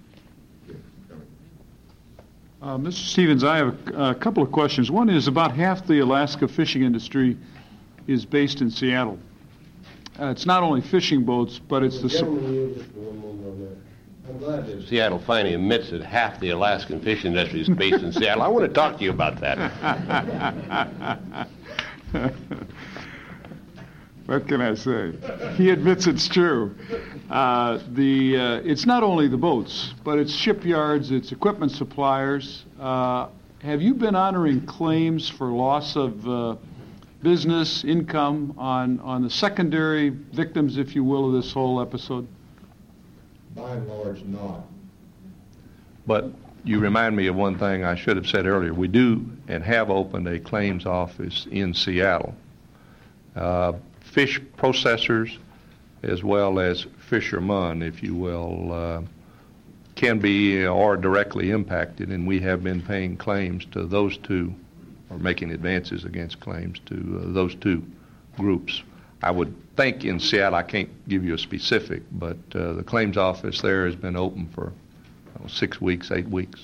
Uh, Mister Stevens, I have a, a couple of questions. One is about half the Alaska fishing industry is based in Seattle. Uh, it's not only fishing boats, but it's the... Su- I'm glad that Seattle finally admits that half the Alaskan fishing industry is based in Seattle. I want to talk to you about that. What can I say? He admits it's true. Uh, the uh, it's not only the boats, but it's shipyards, it's equipment suppliers. Uh, have you been honoring claims for loss of uh, business, income on, on the secondary victims, if you will, of this whole episode? By and large, not. But you remind me of one thing I should have said earlier. We do and have opened a claims office in Seattle. Uh, fish processors, as well as fishermen, if you will, uh, can be or directly impacted, and we have been paying claims to those two, or making advances against claims to uh, those two groups. I would think in Seattle, I can't give you a specific, but uh, the claims office there has been open for I don't know, six weeks, eight weeks.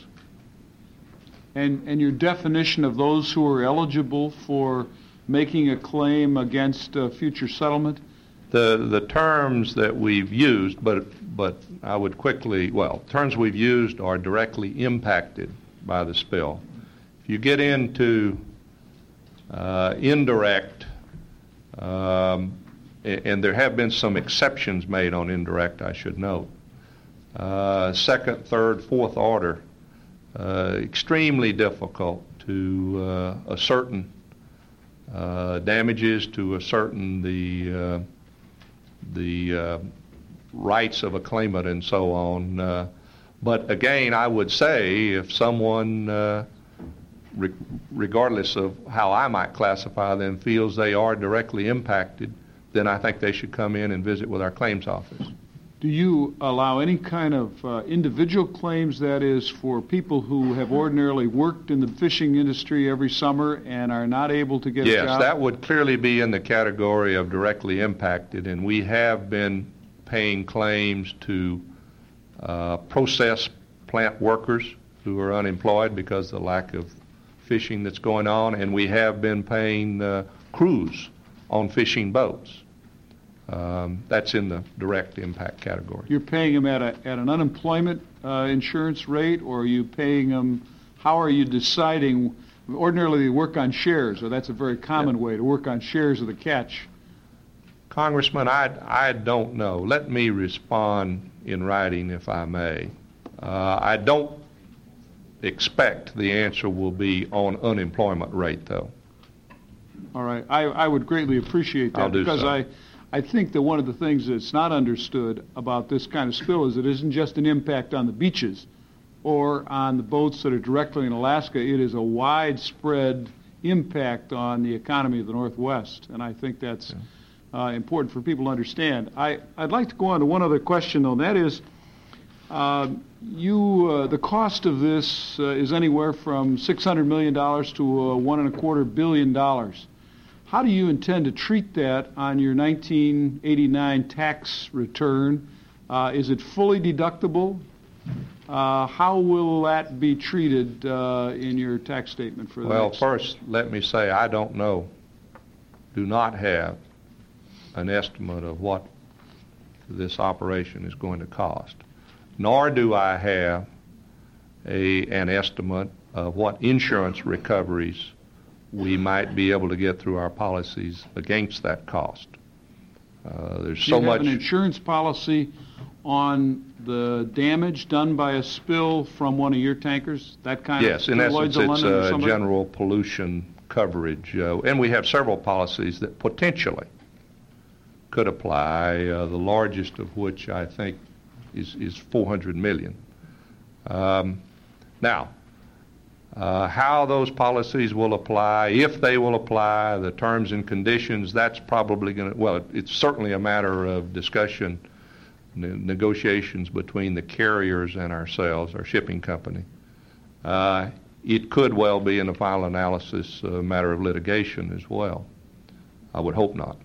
And, and your definition of those who are eligible for making a claim against uh, future settlement? The the terms that we've used, but but I would quickly, well, terms we've used are directly impacted by the spill. If you get into uh, indirect, um, and there have been some exceptions made on indirect, I should note, uh, second, third, fourth order, uh, extremely difficult to uh, ascertain uh, damages, to ascertain the uh, the uh, rights of a claimant and so on. Uh, but again, I would say if someone, uh, re- regardless of how I might classify them, feels they are directly impacted, then I think they should come in and visit with our claims office. Do you allow any kind of uh, individual claims, that is, for people who have ordinarily worked in the fishing industry every summer and are not able to get yes, a job? Yes, that would clearly be in the category of directly impacted, and we have been paying claims to uh, process plant workers who are unemployed because of the lack of fishing that's going on, and we have been paying uh, crews on fishing boats. Um, that's in the direct impact category. You're paying them at, a, at an unemployment uh, insurance rate, or are you paying them, how are you deciding? Ordinarily they work on shares, or that's a very common yeah. way to work on shares of the catch. Congressman, I, I don't know. Let me respond in writing, if I may. Uh, I don't expect the answer will be on unemployment rate, though. All right. I, I would greatly appreciate that. I'll do because so. I, I think that one of the things that's not understood about this kind of spill is it isn't just an impact on the beaches or on the boats that are directly in Alaska. It is a widespread impact on the economy of the Northwest, and I think that's uh, important for people to understand. I, I'd like to go on to one other question, though, and that is uh, you, uh, the cost of this uh, is anywhere from six hundred million dollars to uh, one and a quarter billion dollars. How do you intend to treat that on your nineteen eighty-nine tax return? Uh, is it fully deductible? Uh, how will that be treated uh, in your tax statement for the Well, next? first, let me say I don't know, do not have an estimate of what this operation is going to cost, nor do I have a, an estimate of what insurance recoveries we might be able to get through our policies against that cost. Uh, there's so Do you have much. an insurance policy on the damage done by a spill from one of your tankers? That kind yes, of in essence, Lloyd's of it's London or uh, somebody? general pollution coverage, uh, and we have several policies that potentially could apply. Uh, the largest of which I think is is four hundred million. Um, now. Uh, how those policies will apply, if they will apply, the terms and conditions, that's probably going to, well, it, it's certainly a matter of discussion, ne- negotiations between the carriers and ourselves, our shipping company. Uh, it could well be in the final analysis a matter of litigation as well. I would hope not.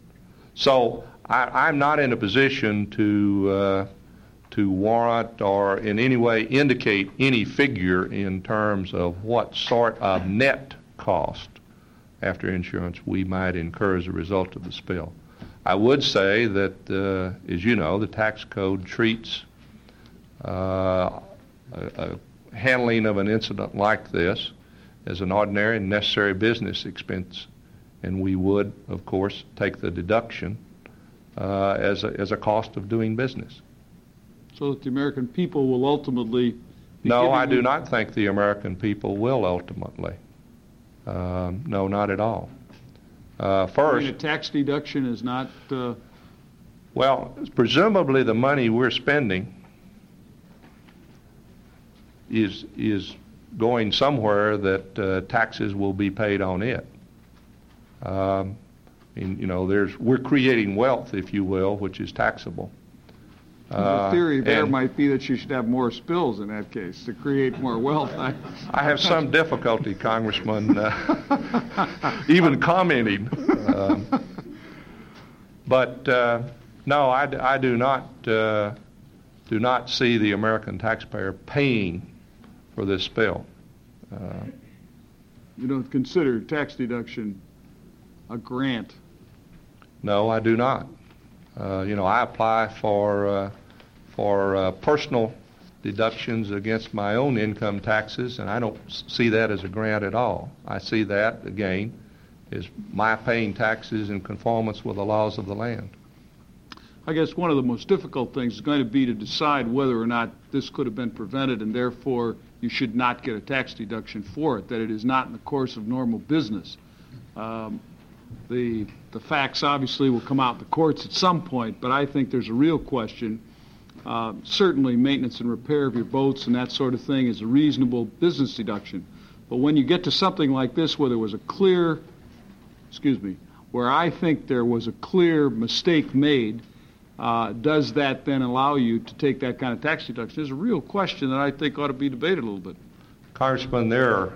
So I, I'm not in a position to uh, to warrant or in any way indicate any figure in terms of what sort of net cost after insurance we might incur as a result of the spill. I would say that, uh, as you know, the tax code treats uh, a, a handling of an incident like this as an ordinary and necessary business expense, and we would, of course, take the deduction uh, as a, as a cost of doing business. So that the American people will ultimately be No, I giving do not think the American people will ultimately. Um, no, not at all. Uh, I first, mean, a tax deduction is not... Uh, well, presumably the money we're spending is is going somewhere that uh, taxes will be paid on it. Um, and, you know, there's we're creating wealth, if you will, which is taxable. The theory there and might be that you should have more spills in that case to create more wealth. I, I have some difficulty, Congressman, uh, even commenting. Um, but uh, no, I, I do not uh, do not see the American taxpayer paying for this spill. Uh, you don't consider tax deduction a grant? No, I do not. Uh, you know, I apply for uh, for uh, personal deductions against my own income taxes, and I don't see that as a grant at all. I see that, again, as my paying taxes in conformance with the laws of the land. I guess one of the most difficult things is going to be to decide whether or not this could have been prevented, and therefore you should not get a tax deduction for it, that it is not in the course of normal business. Um, The, the facts obviously will come out in the courts at some point, but I think there's a real question. Uh, certainly maintenance and repair of your boats and that sort of thing is a reasonable business deduction. But when you get to something like this where there was a clear, excuse me, where I think there was a clear mistake made, uh, does that then allow you to take that kind of tax deduction? There's a real question that I think ought to be debated a little bit. Congressman, there are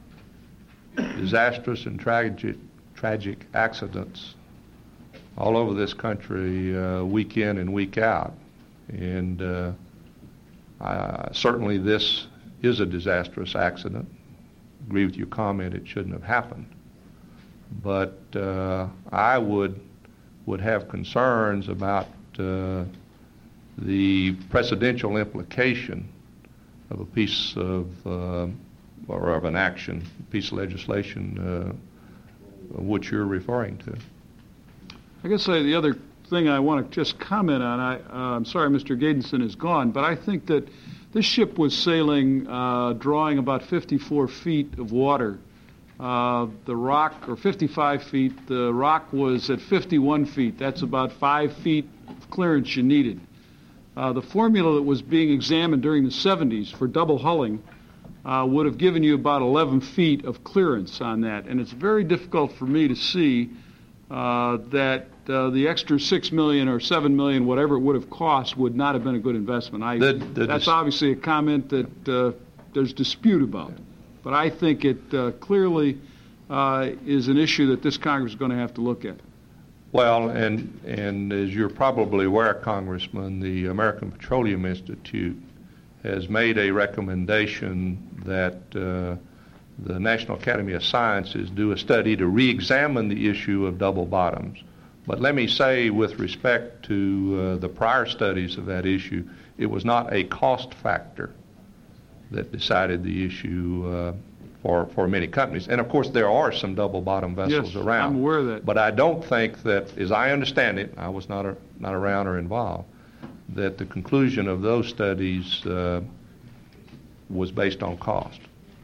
disastrous and tragic tragic accidents all over this country, uh, week in and week out. And uh, I, certainly this is a disastrous accident. Agree with your comment, it shouldn't have happened. But uh, I would would have concerns about uh, the precedential implication of a piece of, uh, or of an action, piece of legislation uh, what you're referring to. I guess uh, the other thing I want to just comment on, I, uh, I'm sorry Mister Gadenson is gone, but I think that this ship was sailing, uh, drawing about fifty-four feet of water. Uh, the rock, or fifty-five feet, the rock was at fifty-one feet. That's about five feet of clearance you needed. Uh, the formula that was being examined during the seventies for double hulling Uh, would have given you about eleven feet of clearance on that. And it's very difficult for me to see uh, that uh, the extra six million dollars or seven million dollars, whatever it would have cost, would not have been a good investment. I, the, the that's dis- obviously a comment that uh, there's dispute about. But I think it uh, clearly uh, is an issue that this Congress is going to have to look at. Well, and, and as you're probably aware, Congressman, the American Petroleum Institute has made a recommendation that uh, the National Academy of Sciences do a study to re-examine the issue of double bottoms. But let me say, with respect to uh, the prior studies of that issue, it was not a cost factor that decided the issue uh, for, for many companies. And of course, there are some double bottom vessels yes, around. I'm aware of that. But I don't think that, as I understand it, I was not, a, not around or involved, that the conclusion of those studies uh, was based on cost.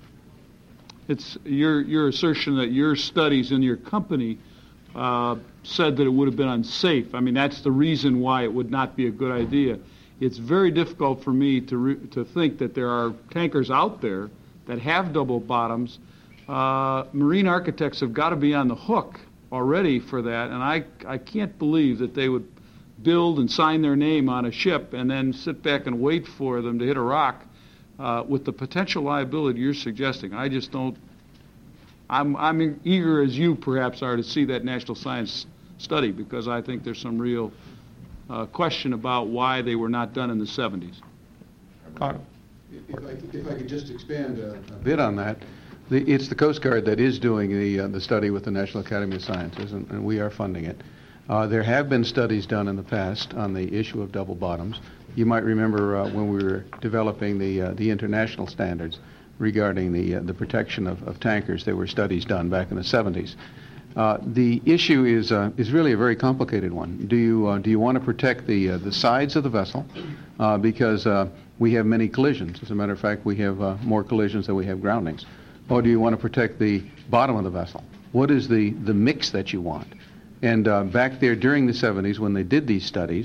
It's your your assertion that your studies in your company uh, said that it would have been unsafe. I mean, that's the reason why it would not be a good idea. It's very difficult for me to re- to think that there are tankers out there that have double bottoms. Uh, marine architects have got to be on the hook already for that, and I I can't believe that they would build and sign their name on a ship and then sit back and wait for them to hit a rock uh, with the potential liability you're suggesting. I just don't, I'm, I'm eager as you perhaps are to see that national science study, because I think there's some real uh, question about why they were not done in the seventies. Carter. If I, if I could just expand a, a bit on that, the, it's the Coast Guard that is doing the, uh, the study with the National Academy of Sciences, and, and we are funding it. Uh, there have been studies done in the past on the issue of double bottoms. You might remember uh, when we were developing the uh, the international standards regarding the uh, the protection of, of tankers. There were studies done back in the seventies. Uh, the issue is uh, is really a very complicated one. Do you uh, do you want to protect the uh, the sides of the vessel uh, because uh, we have many collisions? As a matter of fact, we have uh, more collisions than we have groundings. Or do you want to protect the bottom of the vessel? What is the the mix that you want? And uh, back there during the seventies, when they did these studies,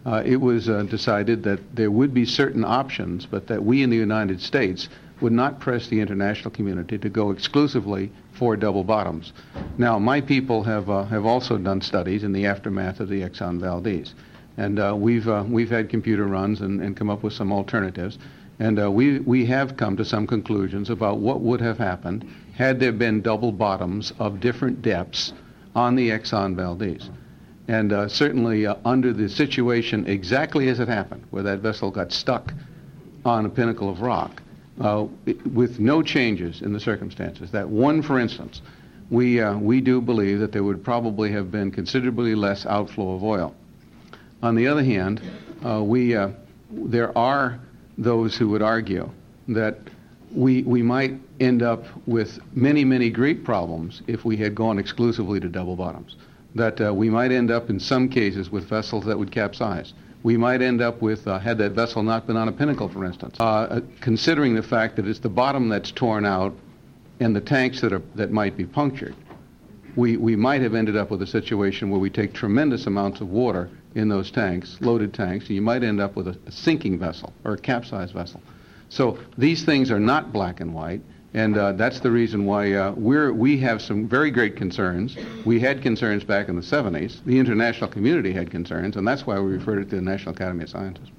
uh, it was uh, decided that there would be certain options, but that we in the United States would not press the international community to go exclusively for double bottoms. Now, my people have uh, have also done studies in the aftermath of the Exxon Valdez, and uh, we've uh, we've had computer runs and, and come up with some alternatives, and uh, we we have come to some conclusions about what would have happened had there been double bottoms of different depths on the Exxon Valdez. And uh, certainly uh, under the situation exactly as it happened, where that vessel got stuck on a pinnacle of rock, uh, it, with no changes in the circumstances, that one, for instance, we, uh, we do believe that there would probably have been considerably less outflow of oil. On the other hand, uh, we, uh, there are those who would argue that we, we might end up with many, many great problems if we had gone exclusively to double bottoms. That uh, we might end up in some cases with vessels that would capsize. We might end up with, uh, had that vessel not been on a pinnacle, for instance, uh, uh, considering the fact that it's the bottom that's torn out and the tanks that, are, that might be punctured, we, we might have ended up with a situation where we take tremendous amounts of water in those tanks, loaded tanks, and you might end up with a, a sinking vessel or a capsized vessel. So these things are not black and white. And uh, that's the reason why uh, we're, we have some very great concerns. We had concerns back in the seventies. The international community had concerns, and that's why we referred it to the National Academy of Sciences.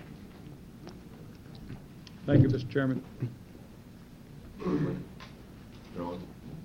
Thank you, Mister Chairman. Oh,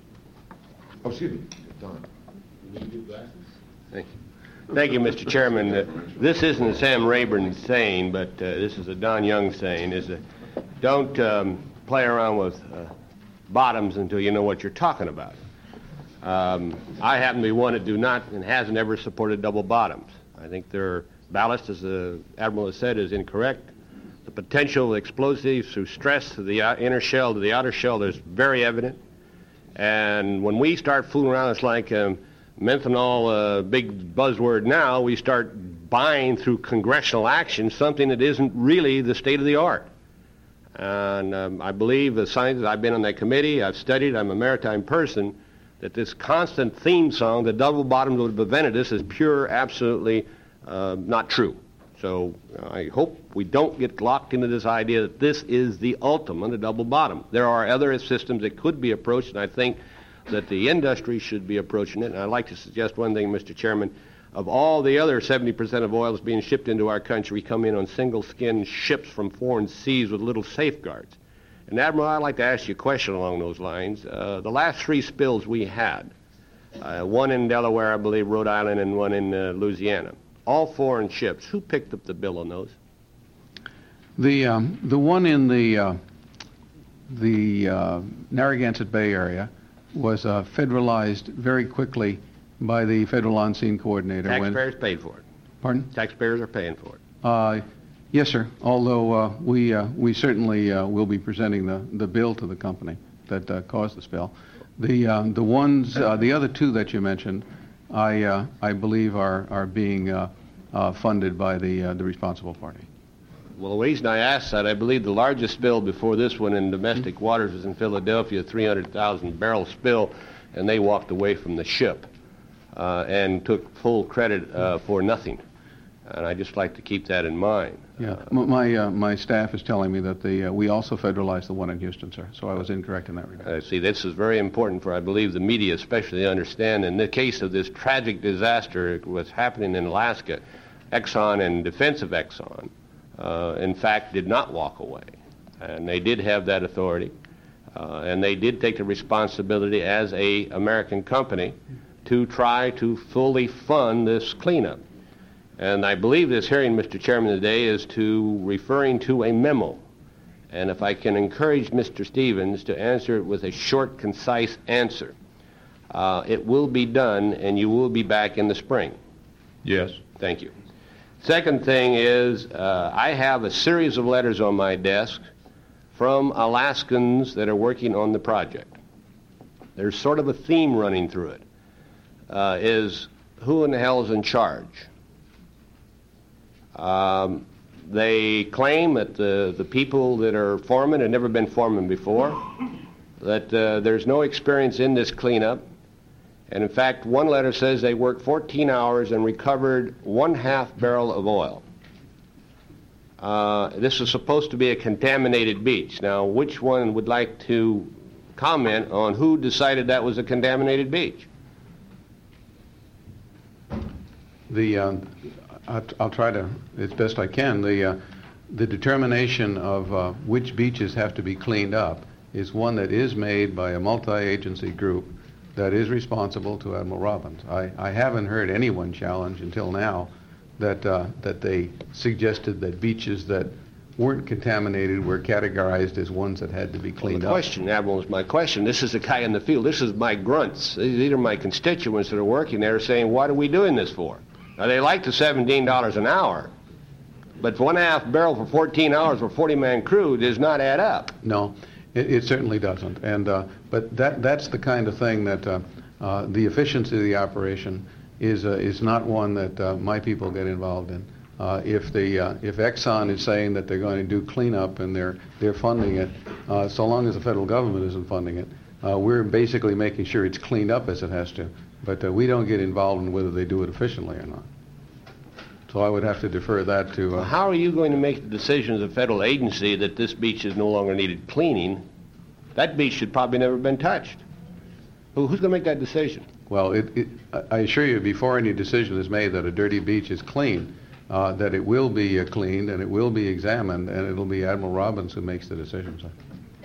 excuse me, Don. Thank you. Thank you, Mister Chairman. Uh, this isn't a Sam Rayburn saying, but uh, this is a Don Young saying, is that don't um, play around with uh, bottoms until you know what you're talking about. Um, I happen to be one that do not and hasn't ever supported double bottoms. I think their ballast, as the Admiral has said, is incorrect. The potential explosives through stress to the inner shell to the outer shell is very evident. And when we start fooling around, it's like um, methanol, uh, big buzzword now, we start buying through congressional action something that isn't really the state of the art. And um, I believe the scientists, I've been on that committee, I've studied, I'm a maritime person, that this constant theme song, the double bottoms would have prevented this, is pure, absolutely uh, not true. So uh, I hope we don't get locked into this idea that this is the ultimate, a double bottom. There are other systems that could be approached, and I think that the industry should be approaching it. And I'd like to suggest one thing, Mister Chairman. Of all the other seventy percent of oil that's being shipped into our country, come in on single-skin ships from foreign seas with little safeguards. And, Admiral, I'd like to ask you a question along those lines. Uh, the last three spills we had, uh, one in Delaware, I believe, Rhode Island, and one in uh, Louisiana, all foreign ships. Who picked up the bill on those? The, um, the one in the, uh, the uh, Narragansett Bay area was uh, federalized very quickly by the Federal On-Scene Coordinator. Taxpayers when, paid for it. Pardon? Taxpayers are paying for it. Uh, yes, sir. Although uh, we uh, we certainly uh, will be presenting the, the bill to the company that uh, caused the spill. The uh, the ones uh, the other two that you mentioned, I uh, I believe are are being uh, uh, funded by the uh, the responsible party. Well, the reason I asked that, I believe the largest spill before this one in domestic waters was in Philadelphia, three hundred thousand barrel spill, and they walked away from the ship. Uh, and took full credit uh, for nothing, and I just like to keep that in mind. Yeah, uh, my uh, my staff is telling me that the uh, we also federalized the one in Houston, sir. So I was incorrect in that regard. Uh, see, this is very important for, I believe, the media, especially to understand. In the case of this tragic disaster, what's happening in Alaska, Exxon, in defense of Exxon, uh, in fact, did not walk away, and they did have that authority, uh, and they did take the responsibility as a American company to try to fully fund this cleanup. And I believe this hearing, Mister Chairman, today is to referring to a memo. And if I can encourage Mister Stevens to answer it with a short, concise answer, uh, it will be done, and you will be back in the spring. Yes. Thank you. Second thing is, uh, I have a series of letters on my desk from Alaskans that are working on the project. There's sort of a theme running through it. Uh, is who in the hell is in charge? Um, they claim that the, the people that are foremen have never been foremen before, that uh, there's no experience in this cleanup, and in fact, one letter says they worked fourteen hours and recovered one half barrel of oil. Uh, this is supposed to be a contaminated beach. Now, which one would like to comment on who decided that was a contaminated beach? The, uh, I'll, I'll try to, as best I can, the, uh, the determination of uh, which beaches have to be cleaned up is one that is made by a multi-agency group that is responsible to Admiral Robbins. I, I haven't heard anyone challenge until now that, uh, that they suggested that beaches that weren't contaminated were categorized as ones that had to be cleaned well, the question, up. Admiral, is my question. This is the guy in the field. This is my grunts. These are my constituents that are working there saying, what are we doing this for? Now, they like the seventeen dollars an hour, but for one and a half barrel for fourteen hours for forty-man crew does not add up. No, it, it certainly doesn't. And uh, but that that's the kind of thing that uh, uh, the efficiency of the operation is uh, is not one that uh, my people get involved in. Uh, if the uh, if Exxon is saying that they're going to do cleanup and they're they're funding it, uh, so long as the federal government isn't funding it, uh, we're basically making sure it's cleaned up as it has to. But uh, we don't get involved in whether they do it efficiently or not. So I would have to defer that to... Uh, well, how are you going to make the decision as a federal agency that this beach is no longer needed cleaning? That beach should probably never have been touched. Who, who's going to make that decision? Well, it, it, I assure you, before any decision is made that a dirty beach is clean, uh, that it will be uh, cleaned and it will be examined, and it'll be Admiral Robbins who makes the decision. So.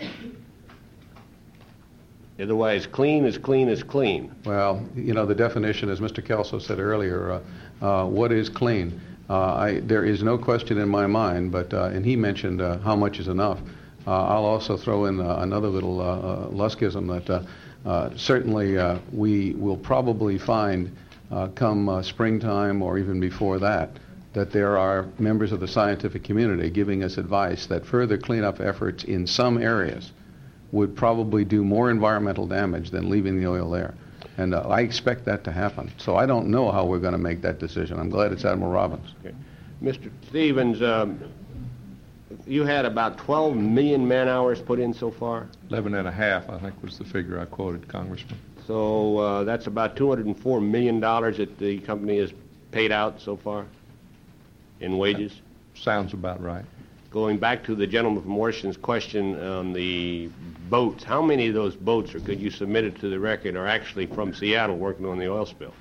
Otherwise, clean is clean is clean. Well, you know, the definition, as Mister Kelso said earlier, uh, uh, what is clean? Uh, I, there is no question in my mind, but, uh, and he mentioned uh, how much is enough. Uh, I'll also throw in uh, another little uh, uh, Luskism that uh, uh, certainly uh, we will probably find uh, come uh, springtime or even before that, that there are members of the scientific community giving us advice that further cleanup efforts in some areas would probably do more environmental damage than leaving the oil there. And uh, I expect that to happen. So I don't know how we're going to make that decision. I'm glad it's Admiral Robbins. Okay. Mister Stevens, um, you had about twelve million man-hours put in so far? eleven and a half, I think, was the figure I quoted, Congressman. So uh, that's about two hundred four million dollars that the company has paid out so far in wages? Sounds about right. Going back to the gentleman from Washington's question on the boats, how many of those boats, or could you submit it to the record, are actually from Seattle working on the oil spill?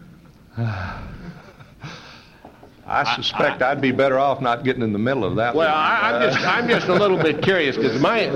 I suspect I, I, I'd be better off not getting in the middle of that well, one. I, I'm, just, I'm just a little bit curious, because my...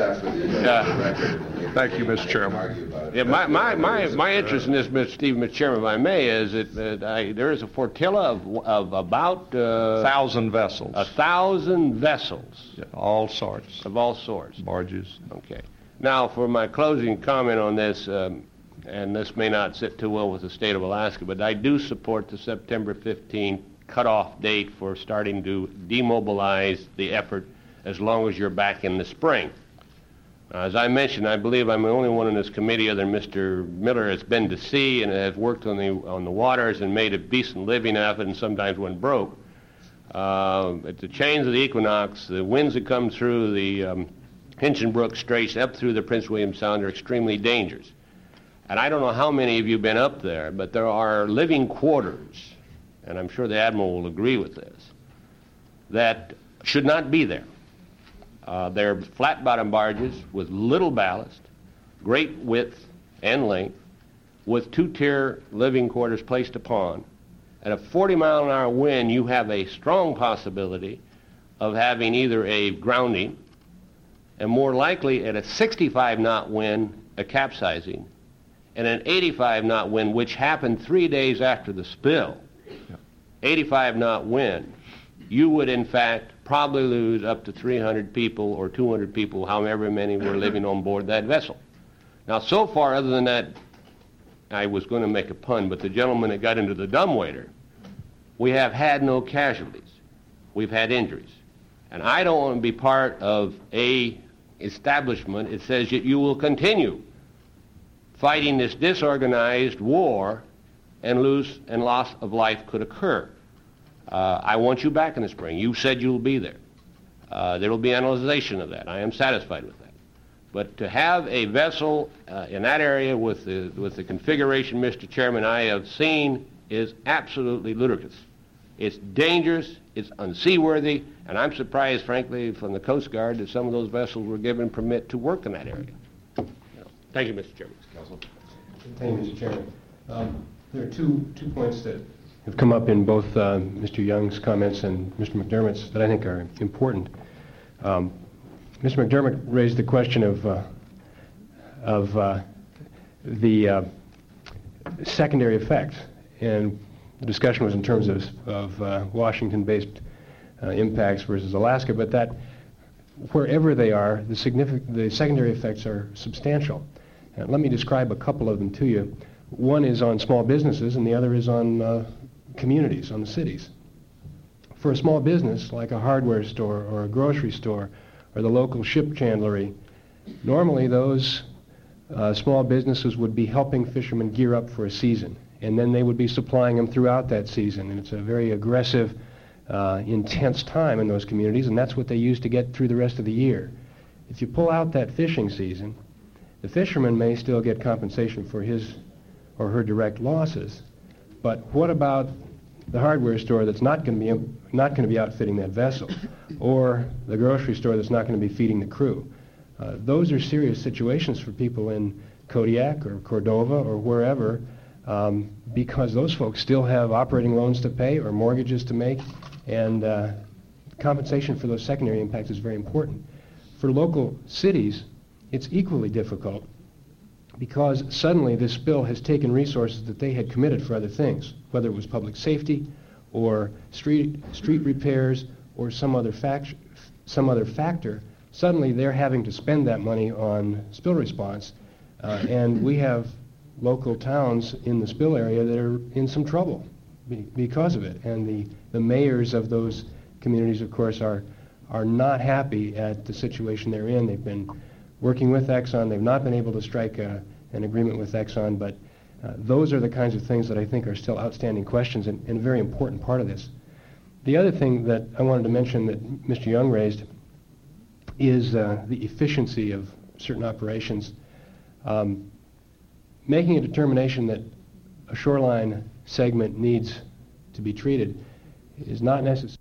Uh, Thank you, Mister Chairman. Yeah, my, my, my, my interest in this, Mister Stephen, Mister Chairman, if I may, is that, that I, there is a flotilla of, of about... Uh, a thousand vessels. A thousand vessels. Yeah, all sorts. Of all sorts. Barges. Okay. Now, for my closing comment on this, um, and this may not sit too well with the state of Alaska, but I do support the September fifteenth cutoff date for starting to demobilize the effort as long as you're back in the spring. Uh, as I mentioned, I believe I'm the only one in this committee other than Mister Miller has been to sea and has worked on the on the waters and made a decent living out of it and sometimes went broke. Uh, at the chains of the equinox, the winds that come through the um, Hinchinbrook Straits up through the Prince William Sound are extremely dangerous. And I don't know how many of you have been up there, but there are living quarters, and I'm sure the Admiral will agree with this, that should not be there. Uh, they're flat-bottom barges with little ballast, great width and length, with two-tier living quarters placed upon. At a forty mile an hour wind, you have a strong possibility of having either a grounding, and more likely at a sixty-five knot wind, a capsizing, and an eighty-five knot wind, which happened three days after the spill. eighty-five knot wind, you would in fact probably lose up to three hundred people or two hundred people, however many were living on board that vessel. Now, so far, other than that, I was going to make a pun, but the gentleman that got into the dumbwaiter, we have had no casualties. We've had injuries. And I don't want to be part of a establishment that says that you will continue fighting this disorganized war and lose and loss of life could occur. Uh, I want you back in the spring. You said you'll be there. Uh, there will be analyzation of that. I am satisfied with that. But to have a vessel uh, in that area with the, with the configuration, Mister Chairman, I have seen is absolutely ludicrous. It's dangerous, it's unseaworthy, and I'm surprised, frankly, from the Coast Guard that some of those vessels were given permit to work in that area. You know. Thank you, Mister Chairman. Council. Thank you, Mister Chairman. Um, there are two, two points that have come up in both uh, Mister Young's comments and Mister McDermott's that I think are important. Um, Mister McDermott raised the question of, uh, of uh, the uh, secondary effects, and the discussion was in terms of, of uh, Washington-based uh, impacts versus Alaska, but that wherever they are, the, significant, the secondary effects are substantial. Uh, let me describe a couple of them to you. One is on small businesses, and the other is on uh, communities, on the cities. For a small business, like a hardware store or a grocery store or the local ship chandlery, normally those uh, small businesses would be helping fishermen gear up for a season, and then they would be supplying them throughout that season. And it's a very aggressive, uh, intense time in those communities, and that's what they use to get through the rest of the year. If you pull out that fishing season, the fisherman may still get compensation for his or her direct losses, but what about the hardware store that's not going to be not going to be outfitting that vessel, or the grocery store that's not going to be feeding the crew? Uh, those are serious situations for people in Kodiak or Cordova or wherever, um, because those folks still have operating loans to pay or mortgages to make, and uh, compensation for those secondary impacts is very important. For local cities, it's equally difficult, because suddenly this spill has taken resources that they had committed for other things, whether it was public safety or street street repairs or some other fact, some other factor. Suddenly they're having to spend that money on spill response, uh, and we have local towns in the spill area that are in some trouble be, because of it. And the, the mayors of those communities, of course, are are not happy at the situation they're in. They've been working with Exxon. They've not been able to strike a, an agreement with Exxon, but uh, those are the kinds of things that I think are still outstanding questions and, and a very important part of this. The other thing that I wanted to mention that Mister Young raised is uh, the efficiency of certain operations. Um, making a determination that a shoreline segment needs to be treated is not necessary.